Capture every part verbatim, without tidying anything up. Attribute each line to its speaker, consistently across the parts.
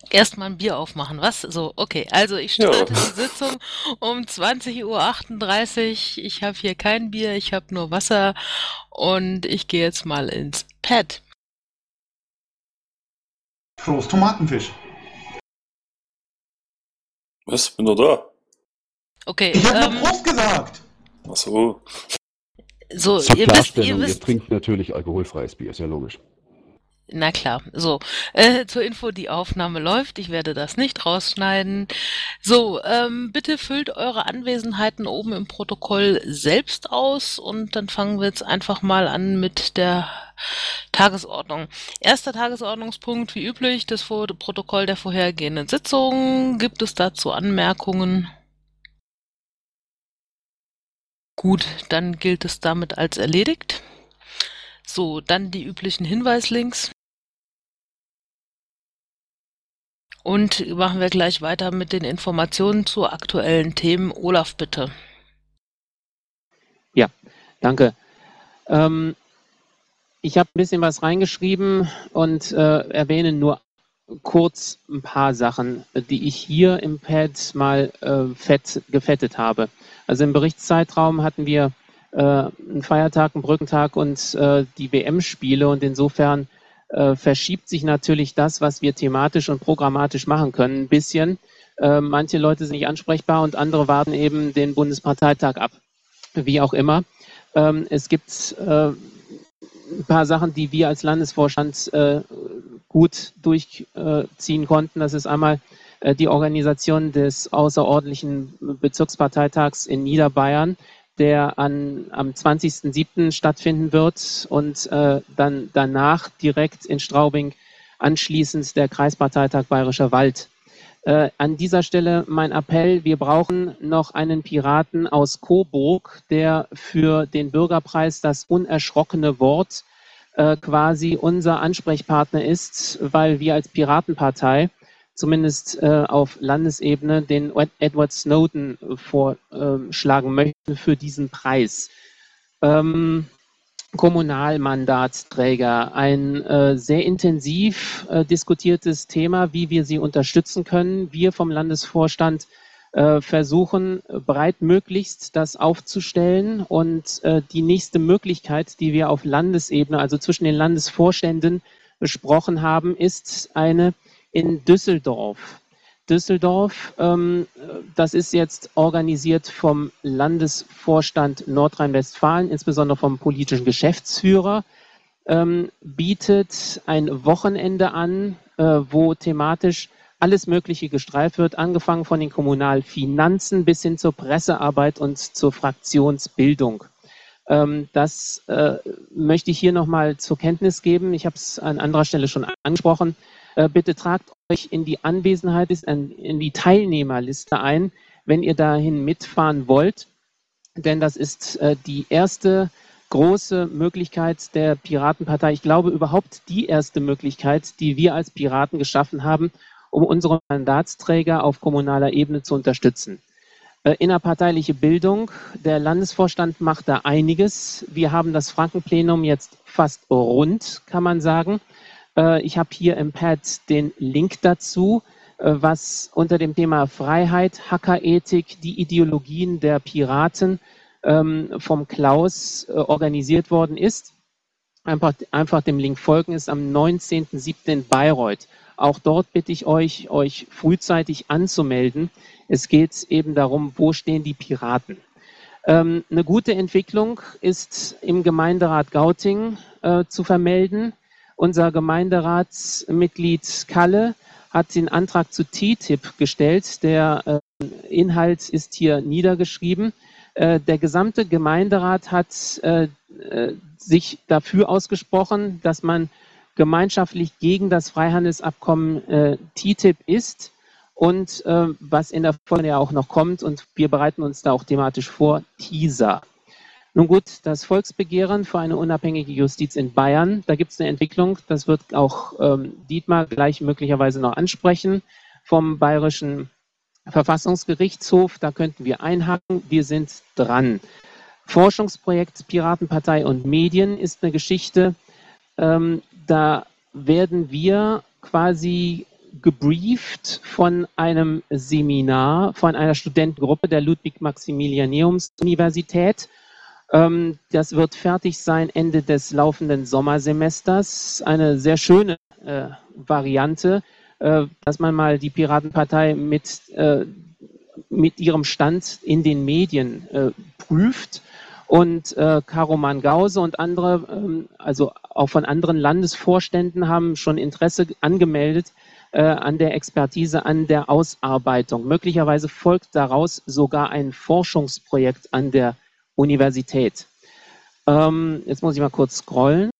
Speaker 1: Erstmal ein Bier aufmachen, was? So, okay. Also ich
Speaker 2: Ja,
Speaker 1: starte die Sitzung um zwanzig Uhr achtunddreißig. Ich habe hier kein Bier, ich habe nur Wasser und ich gehe jetzt mal ins Pad.
Speaker 3: Prost Tomatenfisch.
Speaker 2: was? Bin doch da.
Speaker 1: Okay,
Speaker 3: Ich habe nur
Speaker 1: ähm,
Speaker 3: Prost gesagt.
Speaker 2: Ach so.
Speaker 1: so,
Speaker 4: Zur
Speaker 1: ihr wisst, ihr
Speaker 4: Klarstellung, ihr
Speaker 1: wisst,
Speaker 4: trinkt natürlich alkoholfreies Bier, ist ja logisch.
Speaker 1: na klar, so, äh, zur Info, die Aufnahme läuft, ich werde das nicht rausschneiden. So, ähm, bitte füllt eure Anwesenheiten oben im Protokoll selbst aus und dann fangen wir jetzt einfach mal an mit der Tagesordnung. Erster Tagesordnungspunkt, wie üblich, das Vor- Protokoll der vorhergehenden Sitzung. Gibt es dazu Anmerkungen? Gut, dann gilt es damit als erledigt. So, dann die üblichen Hinweislinks. Und machen wir gleich weiter mit den Informationen zu aktuellen Themen. Olaf, bitte.
Speaker 5: Ja, danke. Ähm, ich habe ein bisschen was reingeschrieben und äh, erwähne nur kurz ein paar Sachen, die ich hier im Pad mal äh, fett, gefettet habe. Also im Berichtszeitraum hatten wir äh, einen Feiertag, einen Brückentag und äh, die W M-Spiele und insofern äh, verschiebt sich natürlich das, was wir thematisch und programmatisch machen können, ein bisschen. Äh, manche Leute sind nicht ansprechbar und andere warten eben den Bundesparteitag ab. Wie auch immer. Ähm, es gibt äh, ein paar Sachen, die wir als Landesvorstand äh, gut durchziehen konnten. Das ist einmal äh, die Organisation des außerordentlichen Bezirksparteitags in Niederbayern, der an, am zwanzigsten siebten stattfinden wird und äh, dann danach direkt in Straubing anschließend der Kreisparteitag Bayerischer Wald. Äh, an dieser Stelle mein Appell, wir brauchen noch einen Piraten aus Coburg, der für den Bürgerpreis das unerschrockene Wort äh, quasi unser Ansprechpartner ist, weil wir als Piratenpartei zumindest äh, auf Landesebene den Edward Snowden vorschlagen möchten für diesen Preis. Ähm, Kommunalmandatsträger, ein äh, sehr intensiv äh, diskutiertes Thema, wie wir sie unterstützen können. Wir vom Landesvorstand äh, versuchen breitmöglichst das aufzustellen und äh, die nächste Möglichkeit, die wir auf Landesebene, also zwischen den Landesvorständen besprochen haben, ist eine in Düsseldorf. Düsseldorf, ähm, das ist jetzt organisiert vom Landesvorstand Nordrhein-Westfalen, insbesondere vom politischen Geschäftsführer, ähm, bietet ein Wochenende an, äh, wo thematisch alles Mögliche gestreift wird, angefangen von den Kommunalfinanzen bis hin zur Pressearbeit und zur Fraktionsbildung. Ähm, das äh, möchte ich hier nochmal zur Kenntnis geben. Ich habe es an anderer Stelle schon angesprochen. Äh, bitte tragt euch in die Anwesenheit, in die Teilnehmerliste ein, wenn ihr dahin mitfahren wollt. Denn das ist äh, die erste große Möglichkeit der Piratenpartei. Ich glaube überhaupt die erste Möglichkeit, die wir als Piraten geschaffen haben, um unsere Mandatsträger auf kommunaler Ebene zu unterstützen. Äh, innerparteiliche Bildung. Der Landesvorstand macht da einiges. Wir haben das Frankenplenum jetzt fast rund, kann man sagen. Äh, ich habe hier im Pad den Link dazu, äh, was unter dem Thema Freiheit, Hackerethik, die Ideologien der Piraten ähm, vom Klaus äh, organisiert worden ist. Einfach, einfach dem Link folgen, ist am neunzehnten siebten in Bayreuth. Auch dort bitte ich euch, euch frühzeitig anzumelden. Es geht eben darum, wo stehen die Piraten. Ähm, eine gute Entwicklung ist im Gemeinderat Gauting äh, zu vermelden. Unser Gemeinderatsmitglied Kalle hat den Antrag zu T T I P gestellt. Der äh, Inhalt ist hier niedergeschrieben. Äh, der gesamte Gemeinderat hat äh, äh, sich dafür ausgesprochen, dass man gemeinschaftlich gegen das Freihandelsabkommen äh, T T I P ist und äh, was in der Folge ja auch noch kommt, und wir bereiten uns da auch thematisch vor, Teaser. Nun gut, das Volksbegehren für eine unabhängige Justiz in Bayern, da gibt es eine Entwicklung, das wird auch ähm, Dietmar gleich möglicherweise noch ansprechen, vom Bayerischen Verfassungsgerichtshof, da könnten wir einhaken, wir sind dran. Forschungsprojekt Piratenpartei und Medien ist eine Geschichte, ähm, da werden wir quasi gebrieft von einem Seminar von einer Studentengruppe der Ludwig-Maximilianeums-Universität. Ähm, das wird fertig sein Ende des laufenden Sommersemesters. Eine sehr schöne äh, Variante, äh, dass man mal die Piratenpartei mit, äh, mit ihrem Stand in den Medien äh, prüft. Und äh, Caro Mangause und andere, ähm, also auch von anderen Landesvorständen, haben schon Interesse angemeldet äh, an der Expertise, an der Ausarbeitung. Möglicherweise folgt daraus sogar ein Forschungsprojekt an der Universität. Ähm, jetzt muss ich mal kurz scrollen.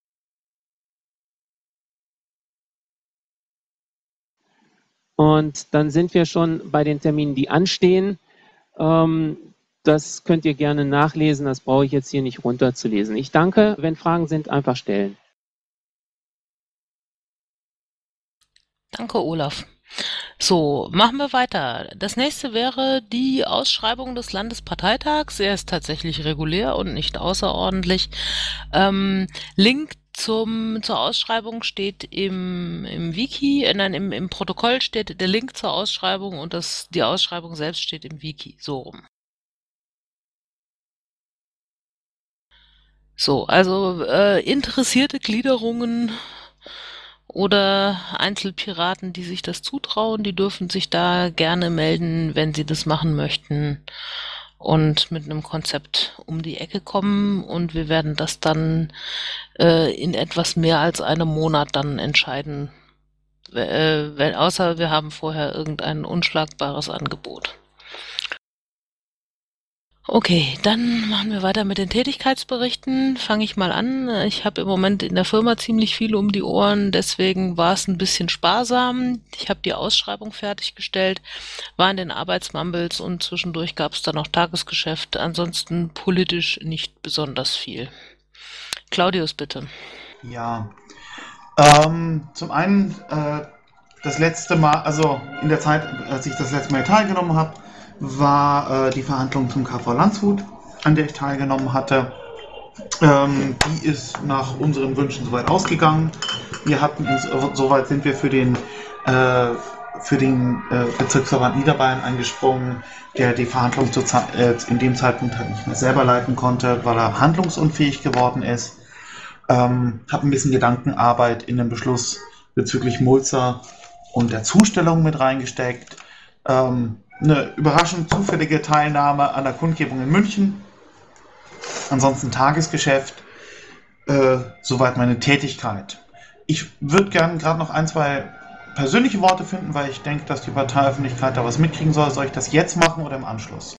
Speaker 5: Und dann sind wir schon bei den Terminen, die anstehen. Ähm, Das könnt ihr gerne nachlesen, das brauche ich jetzt hier nicht runterzulesen. Ich danke, wenn Fragen sind, einfach stellen.
Speaker 1: Danke, Olaf. So, machen wir weiter. Das nächste wäre die Ausschreibung des Landesparteitags. Er ist tatsächlich regulär und nicht außerordentlich. Ähm, Link zum, zur Ausschreibung steht im, im Wiki, äh, nein, im, im Protokoll steht der Link zur Ausschreibung und das, die Ausschreibung selbst steht im Wiki, so rum. So, also äh, interessierte Gliederungen oder Einzelpiraten, die sich das zutrauen, die dürfen sich da gerne melden, wenn sie das machen möchten und mit einem Konzept um die Ecke kommen, und wir werden das dann äh, in etwas mehr als einem Monat dann entscheiden, äh, wenn, außer wir haben vorher irgendein unschlagbares Angebot. Okay, dann machen wir weiter mit den Tätigkeitsberichten. Fange ich mal an. Ich habe im Moment in der Firma ziemlich viel um die Ohren, deswegen war es ein bisschen sparsam. Ich habe die Ausschreibung fertiggestellt, war in den Arbeitsmumbles und zwischendurch gab es dann noch Tagesgeschäft. Ansonsten politisch nicht besonders viel. Claudius, bitte.
Speaker 3: Ja, ähm, zum einen äh, das letzte Mal, also in der Zeit, als ich das letzte Mal teilgenommen habe, war äh, die Verhandlung zum K V Landshut, an der ich teilgenommen hatte. Ähm, die ist nach unseren Wünschen soweit ausgegangen. Wir hatten uns, soweit sind wir für den, äh, für den äh, Bezirksverband Niederbayern eingesprungen, der die Verhandlung zu, äh, in dem Zeitpunkt halt nicht mehr selber leiten konnte, weil er handlungsunfähig geworden ist. Ähm, habe ein bisschen Gedankenarbeit in den Beschluss bezüglich Mulzer und der Zustellung mit reingesteckt. Ähm, eine überraschend zufällige Teilnahme an der Kundgebung in München. Ansonsten Tagesgeschäft. Äh, soweit meine Tätigkeit. Ich würde gerne gerade noch ein, zwei persönliche Worte finden, weil ich denke, dass die Parteiöffentlichkeit da was mitkriegen soll. Soll ich das jetzt machen oder im Anschluss?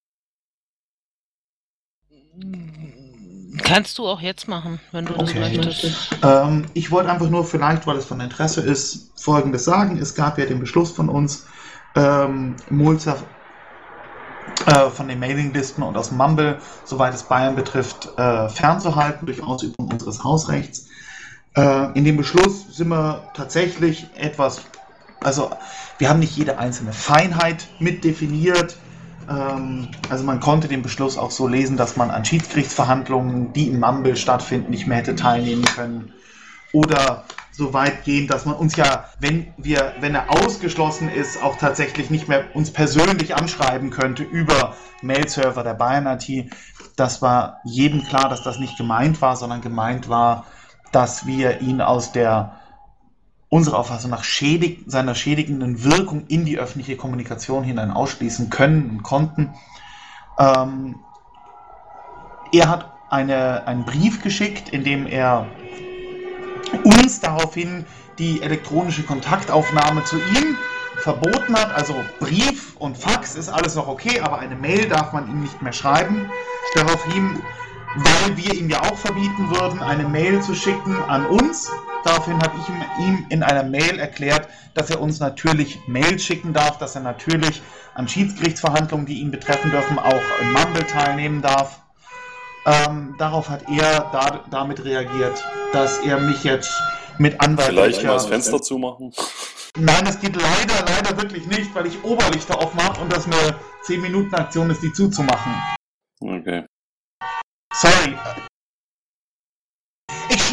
Speaker 1: Kannst du auch jetzt machen, wenn du
Speaker 3: Okay.
Speaker 1: das möchtest.
Speaker 3: Ähm, ich wollte einfach nur vielleicht, weil es von Interesse ist, Folgendes sagen. Es gab ja den Beschluss von uns, ähm, Mulzer äh, von den Mailinglisten und aus dem Mumble, soweit es Bayern betrifft, äh, fernzuhalten durch Ausübung unseres Hausrechts. Äh, in dem Beschluss sind wir tatsächlich etwas, also wir haben nicht jede einzelne Feinheit mit definiert. Ähm, also man konnte den Beschluss auch so lesen, dass man an Schiedsgerichtsverhandlungen, die im Mumble stattfinden, nicht mehr hätte teilnehmen können. Oder so weit gehen, dass man uns ja, wenn wir, wenn er ausgeschlossen ist, auch tatsächlich nicht mehr uns persönlich anschreiben könnte über Mail-Server der Bayern I T. Das war jedem klar, dass das nicht gemeint war, sondern gemeint war, dass wir ihn aus der, unserer Auffassung nach, schädig, seiner schädigenden Wirkung in die öffentliche Kommunikation hinein ausschließen können und konnten. Ähm, er hat eine, einen Brief geschickt, in dem er uns daraufhin die elektronische Kontaktaufnahme zu ihm verboten hat. Also Brief und Fax ist alles noch okay, aber eine Mail darf man ihm nicht mehr schreiben. Daraufhin, weil wir ihm ja auch verbieten würden, eine Mail zu schicken an uns. Daraufhin habe ich ihm, ihm in einer Mail erklärt, dass er uns natürlich Mails schicken darf, dass er natürlich an Schiedsgerichtsverhandlungen, die ihn betreffen dürfen, auch im Mumble teilnehmen darf. Ähm, darauf hat er da, damit reagiert, dass er mich jetzt mit anwaltlicher...
Speaker 2: Vielleicht mal das Fenster zumachen.
Speaker 3: Nein, das geht leider, leider wirklich nicht, weil ich Oberlichter aufmache und das eine zehn Minuten Aktion ist, die zuzumachen.
Speaker 2: Okay.
Speaker 3: Sorry. Ich, ich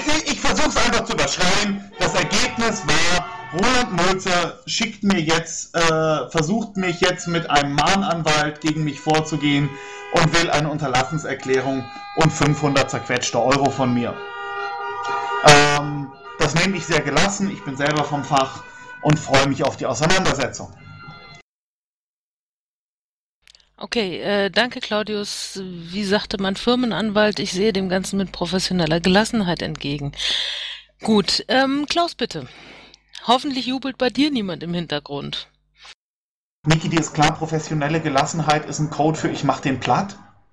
Speaker 3: versuche es einfach zu überschreiben. Das Ergebnis war, Roland Mölzer schickt mir jetzt, äh, versucht mich jetzt mit einem Mahnanwalt gegen mich vorzugehen und will eine Unterlassenserklärung und fünfhundert zerquetschte Euro von mir. Ähm, das nehme ich sehr gelassen, ich bin selber vom Fach und freue mich auf die Auseinandersetzung.
Speaker 1: Okay, äh, danke Claudius. Wie sagte mein Firmenanwalt, ich sehe dem Ganzen mit professioneller Gelassenheit entgegen. Gut, ähm, Klaus, bitte. Hoffentlich jubelt bei dir niemand im Hintergrund.
Speaker 3: Niki, dir ist klar, professionelle Gelassenheit ist ein Code für ich mach den platt?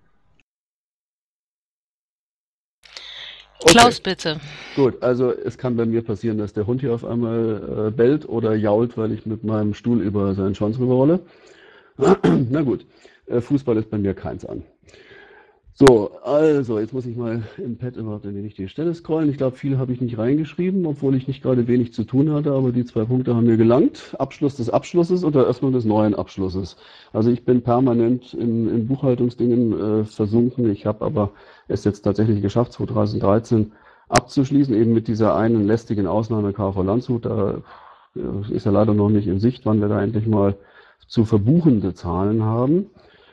Speaker 4: Okay.
Speaker 1: Klaus, bitte.
Speaker 4: Gut, also es kann bei mir passieren, dass der Hund hier auf einmal äh, bellt oder jault, weil ich mit meinem Stuhl über seinen Schwanz rüberrolle. Na gut, äh, Fußball ist bei mir keins an. So, also jetzt muss ich mal im Pad überhaupt in die richtige Stelle scrollen. Ich glaube, viel habe ich nicht reingeschrieben, obwohl ich nicht gerade wenig zu tun hatte, aber die zwei Punkte haben mir gelangt. Abschluss des Abschlusses und Eröffnung des neuen Abschlusses. Also ich bin permanent in, in Buchhaltungsdingen äh, versunken. Ich habe aber es jetzt tatsächlich geschafft, zweitausenddreizehn abzuschließen, eben mit dieser einen lästigen Ausnahme K V Landshut. Da äh, ist ja leider noch nicht in Sicht, wann wir da endlich mal zu verbuchende Zahlen haben.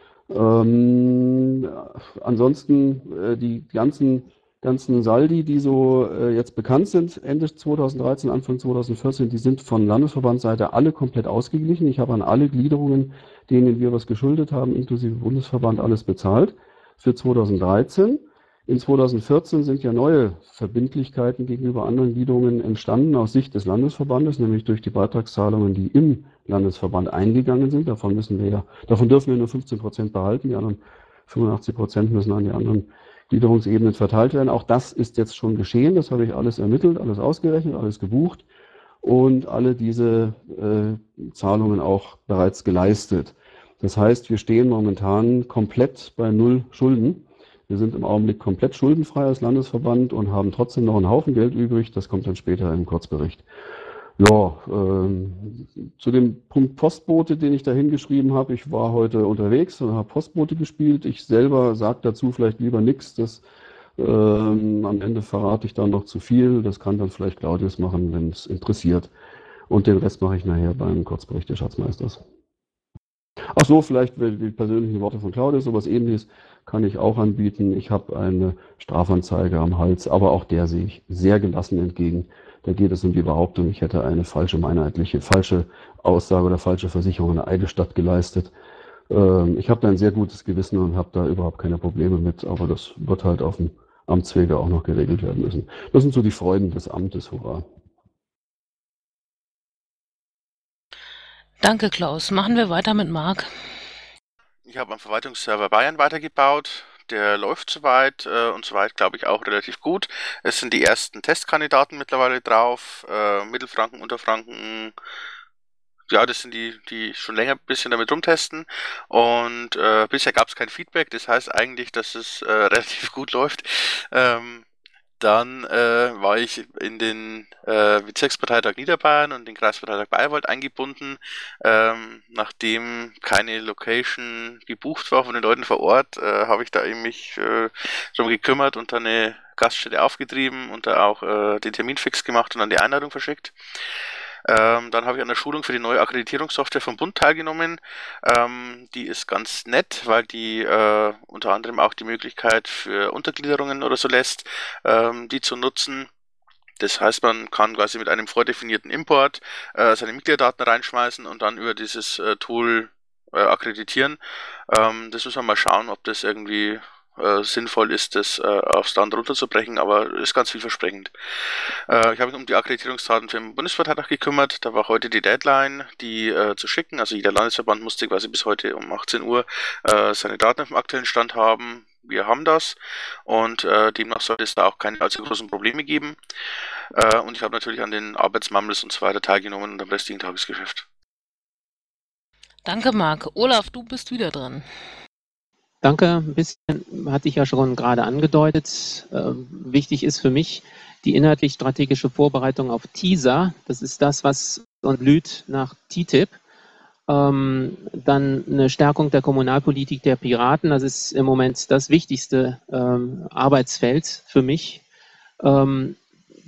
Speaker 4: Ähm, ansonsten äh, die ganzen, ganzen Saldi, die so äh, jetzt bekannt sind, Ende zweitausenddreizehn, Anfang zweitausendvierzehn, die sind von Landesverbandsseite alle komplett ausgeglichen. Ich habe an alle Gliederungen, denen wir was geschuldet haben, inklusive Bundesverband, alles bezahlt für zweitausenddreizehn. In zweitausendvierzehn sind ja neue Verbindlichkeiten gegenüber anderen Gliederungen entstanden aus Sicht des Landesverbandes, nämlich durch die Beitragszahlungen, die im Landesverband eingegangen sind. Davon müssen wir ja, davon dürfen wir nur fünfzehn Prozent behalten, die anderen fünfundachtzig Prozent müssen an die anderen Gliederungsebenen verteilt werden. Auch das ist jetzt schon geschehen, das habe ich alles ermittelt, alles ausgerechnet, alles gebucht und alle diese äh, Zahlungen auch bereits geleistet. Das heißt, wir stehen momentan komplett bei null Schulden. Wir sind im Augenblick komplett schuldenfrei als Landesverband und haben trotzdem noch einen Haufen Geld übrig. Das kommt dann später im Kurzbericht. Ja, ähm, zu dem Punkt Postbote, den ich da hingeschrieben habe. Ich war heute unterwegs und habe Postbote gespielt. Ich selber sage dazu vielleicht lieber nichts. Das ähm, am Ende verrate ich dann noch zu viel. Das kann dann vielleicht Claudius machen, wenn es interessiert. Und den Rest mache ich nachher beim Kurzbericht des Schatzmeisters. Ach so, vielleicht die persönlichen Worte von Claudius, sowas Ähnliches kann ich auch anbieten. Ich habe eine Strafanzeige am Hals, aber auch der sehe ich sehr gelassen entgegen. Da geht es um die Behauptung, ich hätte eine falsche meinheitliche, falsche Aussage oder falsche Versicherung in Eidesstadt geleistet. Ähm, ich habe da ein sehr gutes Gewissen und habe da überhaupt keine Probleme mit, aber das wird halt auf dem Amtswege auch noch geregelt werden müssen. Das sind so die Freuden des Amtes, hurra.
Speaker 1: Danke, Klaus. Machen wir weiter mit Marc.
Speaker 6: Ich habe am Verwaltungsserver Bayern weitergebaut. Der läuft soweit äh, und soweit, glaube ich, auch relativ gut. Es sind die ersten Testkandidaten mittlerweile drauf. Äh, Mittelfranken, Unterfranken. Ja, das sind die, die schon länger ein bisschen damit rumtesten. Und äh, bisher gab es kein Feedback. Das heißt eigentlich, dass es äh, relativ gut läuft. Ähm, Dann äh, war ich in den äh, Bezirksparteitag Niederbayern und den Kreisparteitag Bayreuth eingebunden. Ähm, nachdem keine Location gebucht war von den Leuten vor Ort, äh, habe ich da eben mich äh, darum gekümmert und dann eine Gaststätte aufgetrieben und da auch äh, den Termin fix gemacht und dann die Einladung verschickt. Ähm, dann habe ich an der Schulung für die neue Akkreditierungssoftware vom Bund teilgenommen. Ähm, die ist ganz nett, weil die äh, unter anderem auch die Möglichkeit für Untergliederungen oder so lässt, ähm, die zu nutzen. Das heißt, man kann quasi mit einem vordefinierten Import äh, seine Mitgliederdaten reinschmeißen und dann über dieses äh, Tool äh, akkreditieren. Ähm, das muss man mal schauen, ob das irgendwie Äh, sinnvoll ist, das äh, aufs Land runterzubrechen, aber ist ganz vielversprechend. Äh, ich habe mich um die Akkreditierungsdaten für den Bundesparteitag gekümmert. Da war heute die Deadline, die äh, zu schicken. Also jeder Landesverband musste quasi bis heute um achtzehn Uhr äh, seine Daten auf dem aktuellen Stand haben. Wir haben das und äh, demnach sollte es da auch keine allzu großen Probleme geben. Äh, und ich habe natürlich an den Arbeitsmammels und so weiter teilgenommen und am restlichen Tagesgeschäft.
Speaker 1: Danke, Marc. Olaf, du bist wieder dran.
Speaker 5: Danke, ein bisschen hatte ich ja schon gerade angedeutet. Äh, wichtig ist für mich die inhaltlich-strategische Vorbereitung auf Teaser. Das ist das, was uns blüht nach T T I P. Ähm, dann eine Stärkung der Kommunalpolitik der Piraten. Das ist im Moment das wichtigste ähm, Arbeitsfeld für mich. Ähm,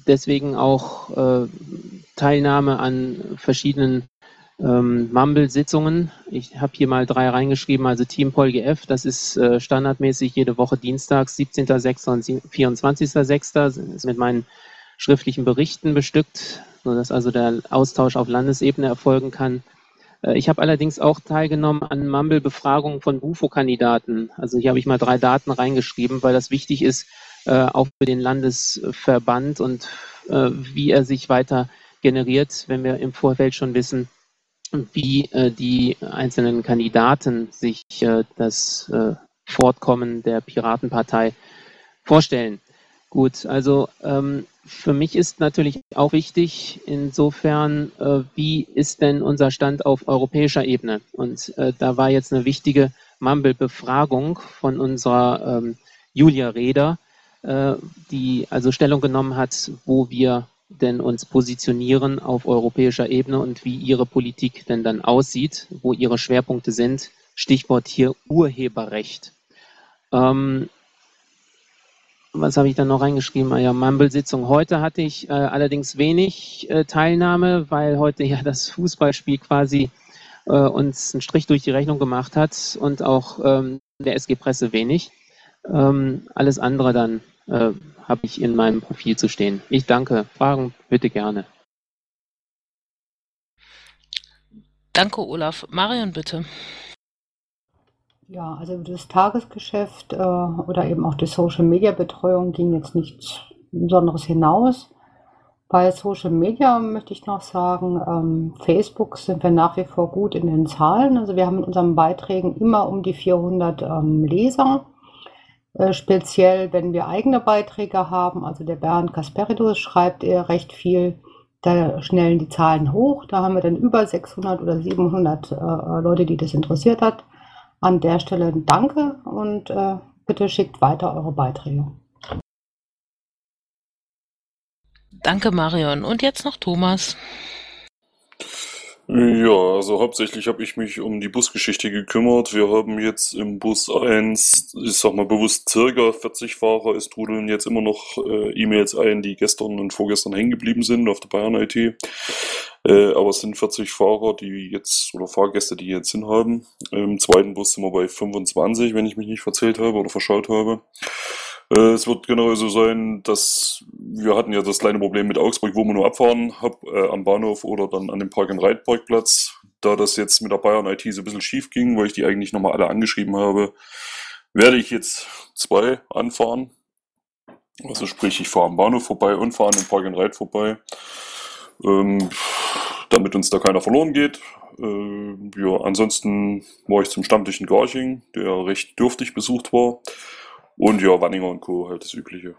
Speaker 5: deswegen auch äh, Teilnahme an verschiedenen ähm, Mumble-Sitzungen. Ich habe hier mal drei reingeschrieben, also Team PolGF, das ist äh, standardmäßig jede Woche dienstags, siebzehnter sechster und vierundzwanzigster sechster ist mit meinen schriftlichen Berichten bestückt, sodass also der Austausch auf Landesebene erfolgen kann. Äh, ich habe allerdings auch teilgenommen an Mumble-Befragungen von Bufo-Kandidaten. Also hier habe ich mal drei Daten reingeschrieben, weil das wichtig ist, äh, auch für den Landesverband und äh, wie er sich weiter generiert, wenn wir im Vorfeld schon wissen, wie äh, die einzelnen Kandidaten sich äh, das äh, Fortkommen der Piratenpartei vorstellen. Gut, also ähm, für mich ist natürlich auch wichtig, insofern, äh, wie ist denn unser Stand auf europäischer Ebene? Und äh, da war jetzt eine wichtige Mumble-Befragung von unserer ähm, Julia Reder, äh, die also Stellung genommen hat, wo wir denn uns positionieren auf europäischer Ebene und wie ihre Politik denn dann aussieht, wo ihre Schwerpunkte sind. Stichwort hier Urheberrecht. Ähm, was habe ich dann noch reingeschrieben? Ah ja, Mumble-Sitzung. Heute hatte ich äh, allerdings wenig äh, Teilnahme, weil heute ja das Fußballspiel quasi äh, uns einen Strich durch die Rechnung gemacht hat und auch ähm, der S G-Presse wenig. Ähm, alles andere dann äh, habe ich in meinem Profil zu stehen. Ich danke. Fragen bitte gerne.
Speaker 1: Danke, Olaf. Marion, bitte.
Speaker 7: Ja, also das Tagesgeschäft äh, oder eben auch die Social-Media-Betreuung ging jetzt nichts Besonderes hinaus. Bei Social Media möchte ich noch sagen, ähm, Facebook sind wir nach wie vor gut in den Zahlen. Also wir haben in unseren Beiträgen immer um die vierhundert ähm, Leser. Äh, speziell, wenn wir eigene Beiträge haben, also der Bernd Kasperidus schreibt eher recht viel, da schnellen die Zahlen hoch. Da haben wir dann über sechshundert oder siebenhundert äh, Leute, die das interessiert hat. An der Stelle danke und äh, bitte schickt weiter eure Beiträge.
Speaker 1: Danke, Marion. Und jetzt noch Thomas.
Speaker 2: Ja, also hauptsächlich habe ich mich um die Busgeschichte gekümmert. Wir haben jetzt im Bus eins, ich sag mal bewusst circa vierzig Fahrer. Es trudeln jetzt immer noch äh, E-Mails ein, die gestern und vorgestern hängen geblieben sind auf der Bayern I T. Äh, aber es sind vierzig Fahrer, die jetzt, oder Fahrgäste, die jetzt hin haben. Im zweiten Bus sind wir bei fünfundzwanzig, wenn ich mich nicht verzählt habe oder verschaut habe. Äh, es wird genauso sein, dass wir hatten ja das kleine Problem mit Augsburg, wo man nur abfahren hab, äh, am Bahnhof oder dann an dem Park-and-Ride-Parkplatz. Da das jetzt mit der Bayern I T so ein bisschen schief ging, weil ich die eigentlich nochmal alle angeschrieben habe, werde ich jetzt zwei anfahren. Also sprich, ich fahre am Bahnhof vorbei und fahre an dem Park-and-Ride vorbei. Ähm, damit uns da keiner verloren geht. Äh, ja, ansonsten war ich zum Stammtisch in Garching, der recht dürftig besucht war. Und ja, Wanninger und Co. halt das Übliche.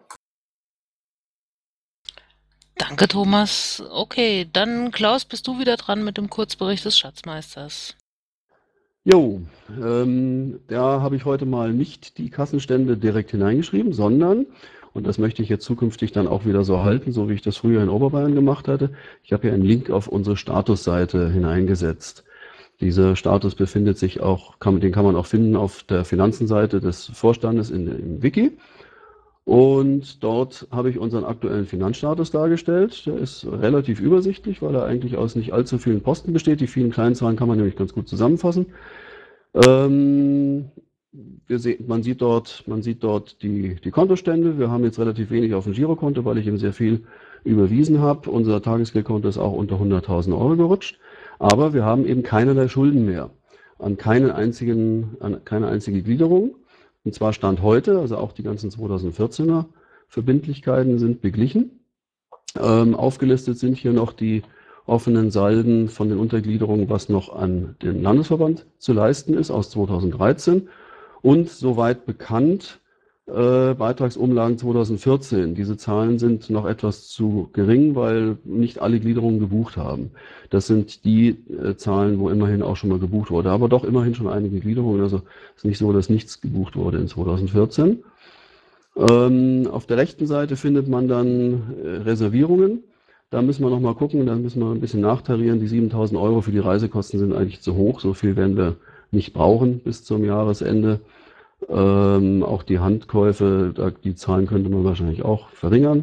Speaker 1: Danke, Thomas. Okay, dann Klaus, bist du wieder dran mit dem Kurzbericht des Schatzmeisters.
Speaker 4: Jo, ähm, da habe ich heute mal nicht die Kassenstände direkt hineingeschrieben, sondern, und das möchte ich jetzt zukünftig dann auch wieder so halten, so wie ich das früher in Oberbayern gemacht hatte, ich habe hier einen Link auf unsere Statusseite hineingesetzt. Dieser Status befindet sich auch, kann, den kann man auch finden auf der Finanzenseite des Vorstandes in, im Wiki. Und dort habe ich unseren aktuellen Finanzstatus dargestellt. Der ist relativ übersichtlich, weil er eigentlich aus nicht allzu vielen Posten besteht. Die vielen kleinen Zahlen kann man nämlich ganz gut zusammenfassen. Ähm, wir sehen, man sieht dort, man sieht dort die, die Kontostände. Wir haben jetzt relativ wenig auf dem Girokonto, weil ich eben sehr viel überwiesen habe. Unser Tagesgeldkonto ist auch unter hunderttausend Euro gerutscht. Aber wir haben eben keinerlei Schulden mehr an keinen einzigen, an keine einzige Gliederung. Und zwar Stand heute, also auch die ganzen zweitausendvierzehner Verbindlichkeiten sind beglichen. Ähm, aufgelistet sind hier noch die offenen Salden von den Untergliederungen, was noch an den Landesverband zu leisten ist aus zweitausenddreizehn. Und soweit bekannt, äh, Beitragsumlagen zweitausendvierzehn. Diese Zahlen sind noch etwas zu gering, weil nicht alle Gliederungen gebucht haben. Das sind die äh, Zahlen, wo immerhin auch schon mal gebucht wurde. Aber doch immerhin schon einige Gliederungen. Also es ist nicht so, dass nichts gebucht wurde in zweitausendvierzehn. Ähm, auf der rechten Seite findet man dann äh, Reservierungen. Da müssen wir noch mal gucken, da müssen wir ein bisschen nachtarieren. Die siebentausend Euro für die Reisekosten sind eigentlich zu hoch. So viel werden wir nicht brauchen bis zum Jahresende. Ähm, auch die Handkäufe, da, die Zahlen könnte man wahrscheinlich auch verringern.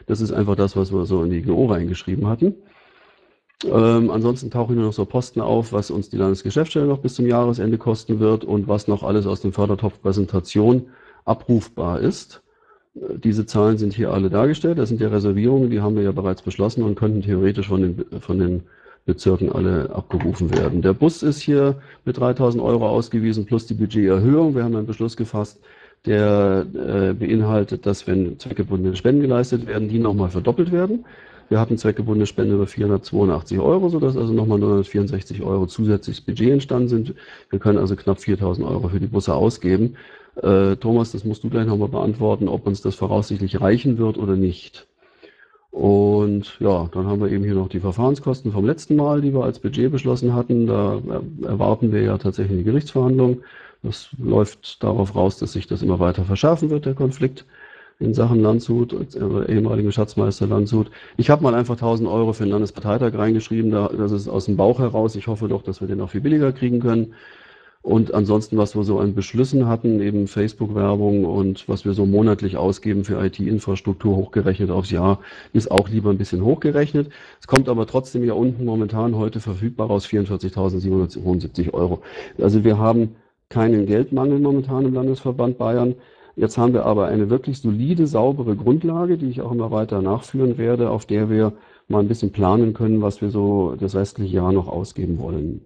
Speaker 4: Das ist einfach das, was wir so in die G O reingeschrieben hatten. Ähm, ansonsten tauchen nur noch so Posten auf, was uns die Landesgeschäftsstelle noch bis zum Jahresende kosten wird und was noch alles aus dem Fördertopf Präsentation abrufbar ist. Äh, Diese Zahlen sind hier alle dargestellt. Das sind ja Reservierungen, die haben wir ja bereits beschlossen und könnten theoretisch von den, von den Bezirken alle abgerufen werden. Der Bus ist hier mit dreitausend Euro ausgewiesen plus die Budgeterhöhung. Wir haben einen Beschluss gefasst, der äh, beinhaltet, dass wenn zweckgebundene Spenden geleistet werden, die nochmal verdoppelt werden. Wir hatten zweckgebundene Spenden über vierhundertzweiundachtzig Euro, sodass also nochmal neunhundertvierundsechzig Euro zusätzliches Budget entstanden sind. Wir können also knapp viertausend Euro für die Busse ausgeben. Äh, Thomas, das musst du gleich nochmal beantworten, ob uns das voraussichtlich reichen wird oder nicht. Und ja, dann haben wir eben hier noch die Verfahrenskosten vom letzten Mal, die wir als Budget beschlossen hatten. Da erwarten wir ja tatsächlich eine Gerichtsverhandlung. Das läuft darauf raus, dass sich das immer weiter verschärfen wird, der Konflikt in Sachen Landshut, äh, ehemaligen Schatzmeister Landshut. Ich habe mal einfach tausend Euro für den Landesparteitag reingeschrieben, da, das ist aus dem Bauch heraus. Ich hoffe doch, dass wir den auch viel billiger kriegen können. Und ansonsten, was wir so an Beschlüssen hatten, eben Facebook-Werbung und was wir so monatlich ausgeben für I T-Infrastruktur hochgerechnet aufs Jahr, ist auch lieber ein bisschen hochgerechnet. Es kommt aber trotzdem ja unten momentan heute verfügbar aus vierundvierzigtausendsiebenhundertzweiundsiebzig Euro. Also wir haben keinen Geldmangel momentan im Landesverband Bayern. Jetzt haben wir aber eine wirklich solide, saubere Grundlage, die ich auch immer weiter nachführen werde, auf der wir mal ein bisschen planen können, was wir so das restliche Jahr noch ausgeben wollen.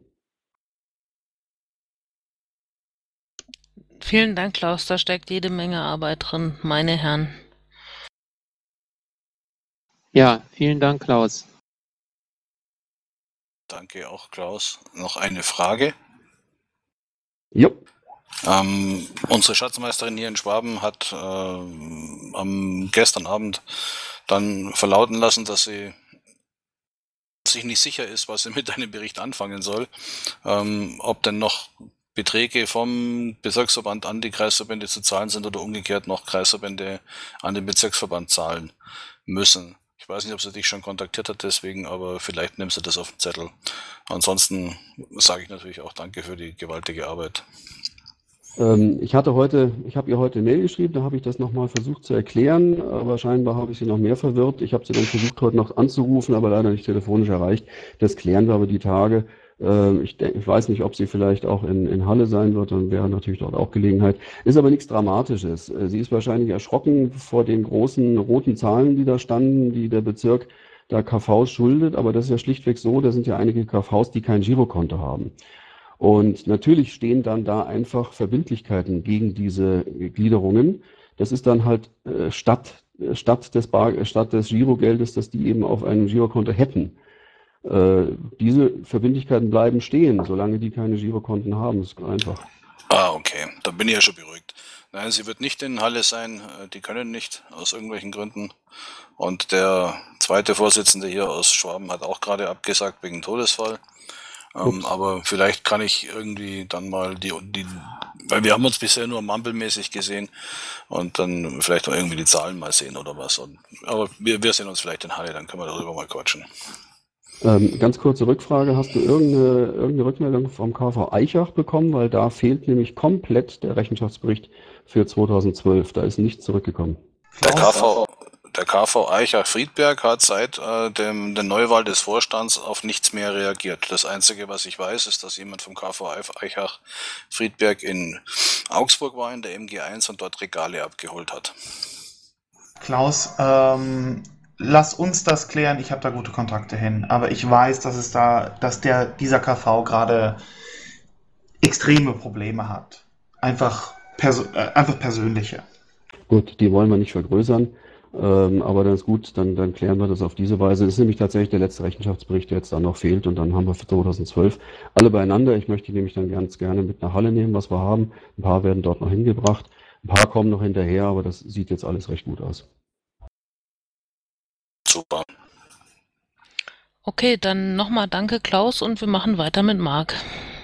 Speaker 1: Vielen Dank, Klaus. Da steckt jede Menge Arbeit drin, meine Herren.
Speaker 5: Ja, vielen Dank, Klaus.
Speaker 8: Danke auch, Klaus. Noch eine Frage.
Speaker 4: Ja.
Speaker 8: Ähm, unsere Schatzmeisterin hier in Schwaben hat äh, am gestern Abend dann verlauten lassen, dass sie sich nicht sicher ist, was sie mit einem Bericht anfangen soll. Ähm, ob denn noch Beträge vom Bezirksverband an die Kreisverbände zu zahlen sind oder umgekehrt noch Kreisverbände an den Bezirksverband zahlen müssen. Ich weiß nicht, ob sie dich schon kontaktiert hat deswegen, aber vielleicht nimmst du das auf den Zettel. Ansonsten sage ich natürlich auch Danke für die gewaltige Arbeit.
Speaker 4: Ähm, ich hatte heute, ich habe ihr heute eine Mail geschrieben, da habe ich das nochmal versucht zu erklären, aber scheinbar habe ich sie noch mehr verwirrt. Ich habe sie dann versucht heute noch anzurufen, aber leider nicht telefonisch erreicht. Das klären wir aber die Tage. Ähm, ich, denk, ich weiß nicht, ob sie vielleicht auch in, in Halle sein wird, dann wäre natürlich dort auch Gelegenheit. Ist aber nichts Dramatisches. Sie ist wahrscheinlich erschrocken vor den großen roten Zahlen, die da standen, die der Bezirk da K Vs schuldet, aber das ist ja schlichtweg so, da sind ja einige K Vs, die kein Girokonto haben. Und natürlich stehen dann da einfach Verbindlichkeiten gegen diese Gliederungen. Das ist dann halt äh, statt, äh, statt, des Bar, statt des Girogeldes, das die eben auf einem Girokonto hätten. Äh, diese Verbindlichkeiten bleiben stehen, solange die keine Girokonten haben. Das ist einfach.
Speaker 8: Ah, okay. Dann bin ich ja schon beruhigt. Nein, sie wird nicht in Halle sein. Die können nicht, aus irgendwelchen Gründen. Und der zweite Vorsitzende hier aus Schwaben hat auch gerade abgesagt wegen Todesfall. Ähm, aber vielleicht kann ich irgendwie dann mal die, die, weil wir haben uns bisher nur Mumble-mäßig gesehen und dann vielleicht auch irgendwie die Zahlen mal sehen oder was. Und, aber wir, wir sehen uns vielleicht in Halle, dann können wir darüber mal quatschen.
Speaker 4: Ähm, ganz kurze Rückfrage, hast du irgendeine, irgendeine Rückmeldung vom K V Aichach bekommen? Weil da fehlt nämlich komplett der Rechenschaftsbericht für zweitausendzwölf, da ist nichts zurückgekommen.
Speaker 8: Der K V, der K V Aichach-Friedberg hat seit äh, dem, der Neuwahl des Vorstands auf nichts mehr reagiert. Das Einzige, was ich weiß, ist, dass jemand vom K V Aichach-Friedberg in Augsburg war, in der M G eins und dort Regale abgeholt hat.
Speaker 3: Klaus, ähm, lass uns das klären. Ich habe da gute Kontakte hin, aber ich weiß, dass es da, dass der dieser K V gerade extreme Probleme hat. Einfach, perso äh, einfach persönliche.
Speaker 4: Gut, die wollen wir nicht vergrößern, ähm, aber dann ist gut, dann, dann klären wir das auf diese Weise. Das ist nämlich tatsächlich der letzte Rechenschaftsbericht, der jetzt da noch fehlt, und dann haben wir für zweitausendzwölf alle beieinander. Ich möchte die nämlich dann ganz gerne mit nach Halle nehmen, was wir haben. Ein paar werden dort noch hingebracht, ein paar kommen noch hinterher, aber das sieht jetzt alles recht gut aus.
Speaker 8: Super.
Speaker 1: Okay, dann nochmal danke, Klaus, und wir machen weiter mit Marc.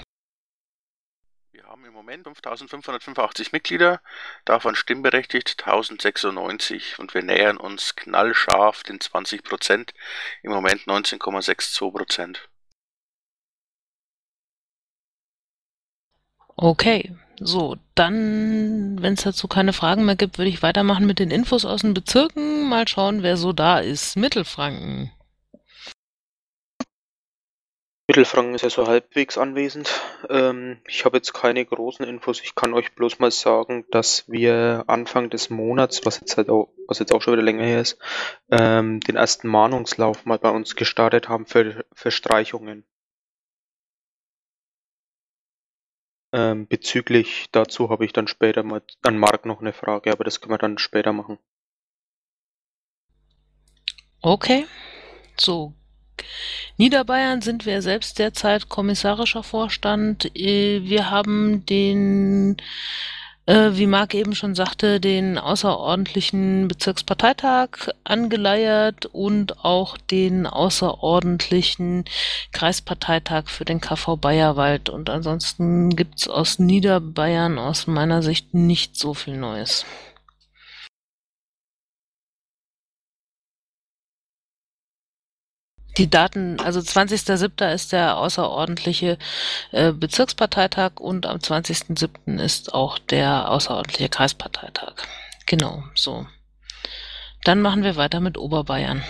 Speaker 6: Wir haben im Moment fünftausendfünfhundertfünfundachtzig Mitglieder, davon stimmberechtigt tausendsechsundneunzig, und wir nähern uns knallscharf den zwanzig Prozent, im Moment neunzehn Komma zweiundsechzig Prozent.
Speaker 1: Okay, So, dann, wenn es dazu keine Fragen mehr gibt, würde ich weitermachen mit den Infos aus den Bezirken. Mal schauen, wer so da ist. Mittelfranken.
Speaker 9: Mittelfranken ist ja so halbwegs anwesend. Ähm, ich habe jetzt keine großen Infos. Ich kann euch bloß mal sagen, dass wir Anfang des Monats, was jetzt halt auch, was jetzt auch schon wieder länger her ist, ähm, den ersten Mahnungslauf mal bei uns gestartet haben für, für Streichungen. Ähm, bezüglich dazu habe ich dann später mal an Marc noch eine Frage, aber das können wir dann später machen.
Speaker 1: Okay, so. Niederbayern sind wir selbst derzeit kommissarischer Vorstand. Äh, Wir haben den, äh, wie Marc eben schon sagte, den außerordentlichen Bezirksparteitag angeleiert und auch den außerordentlichen Kreisparteitag für den K V Bayerwald. Und ansonsten gibt's aus Niederbayern aus meiner Sicht nicht so viel Neues. Die Daten, also zwanzigster siebter ist der außerordentliche äh, Bezirksparteitag und am zwanzigster siebter ist auch der außerordentliche Kreisparteitag. Genau, so. Dann machen wir weiter mit Oberbayern.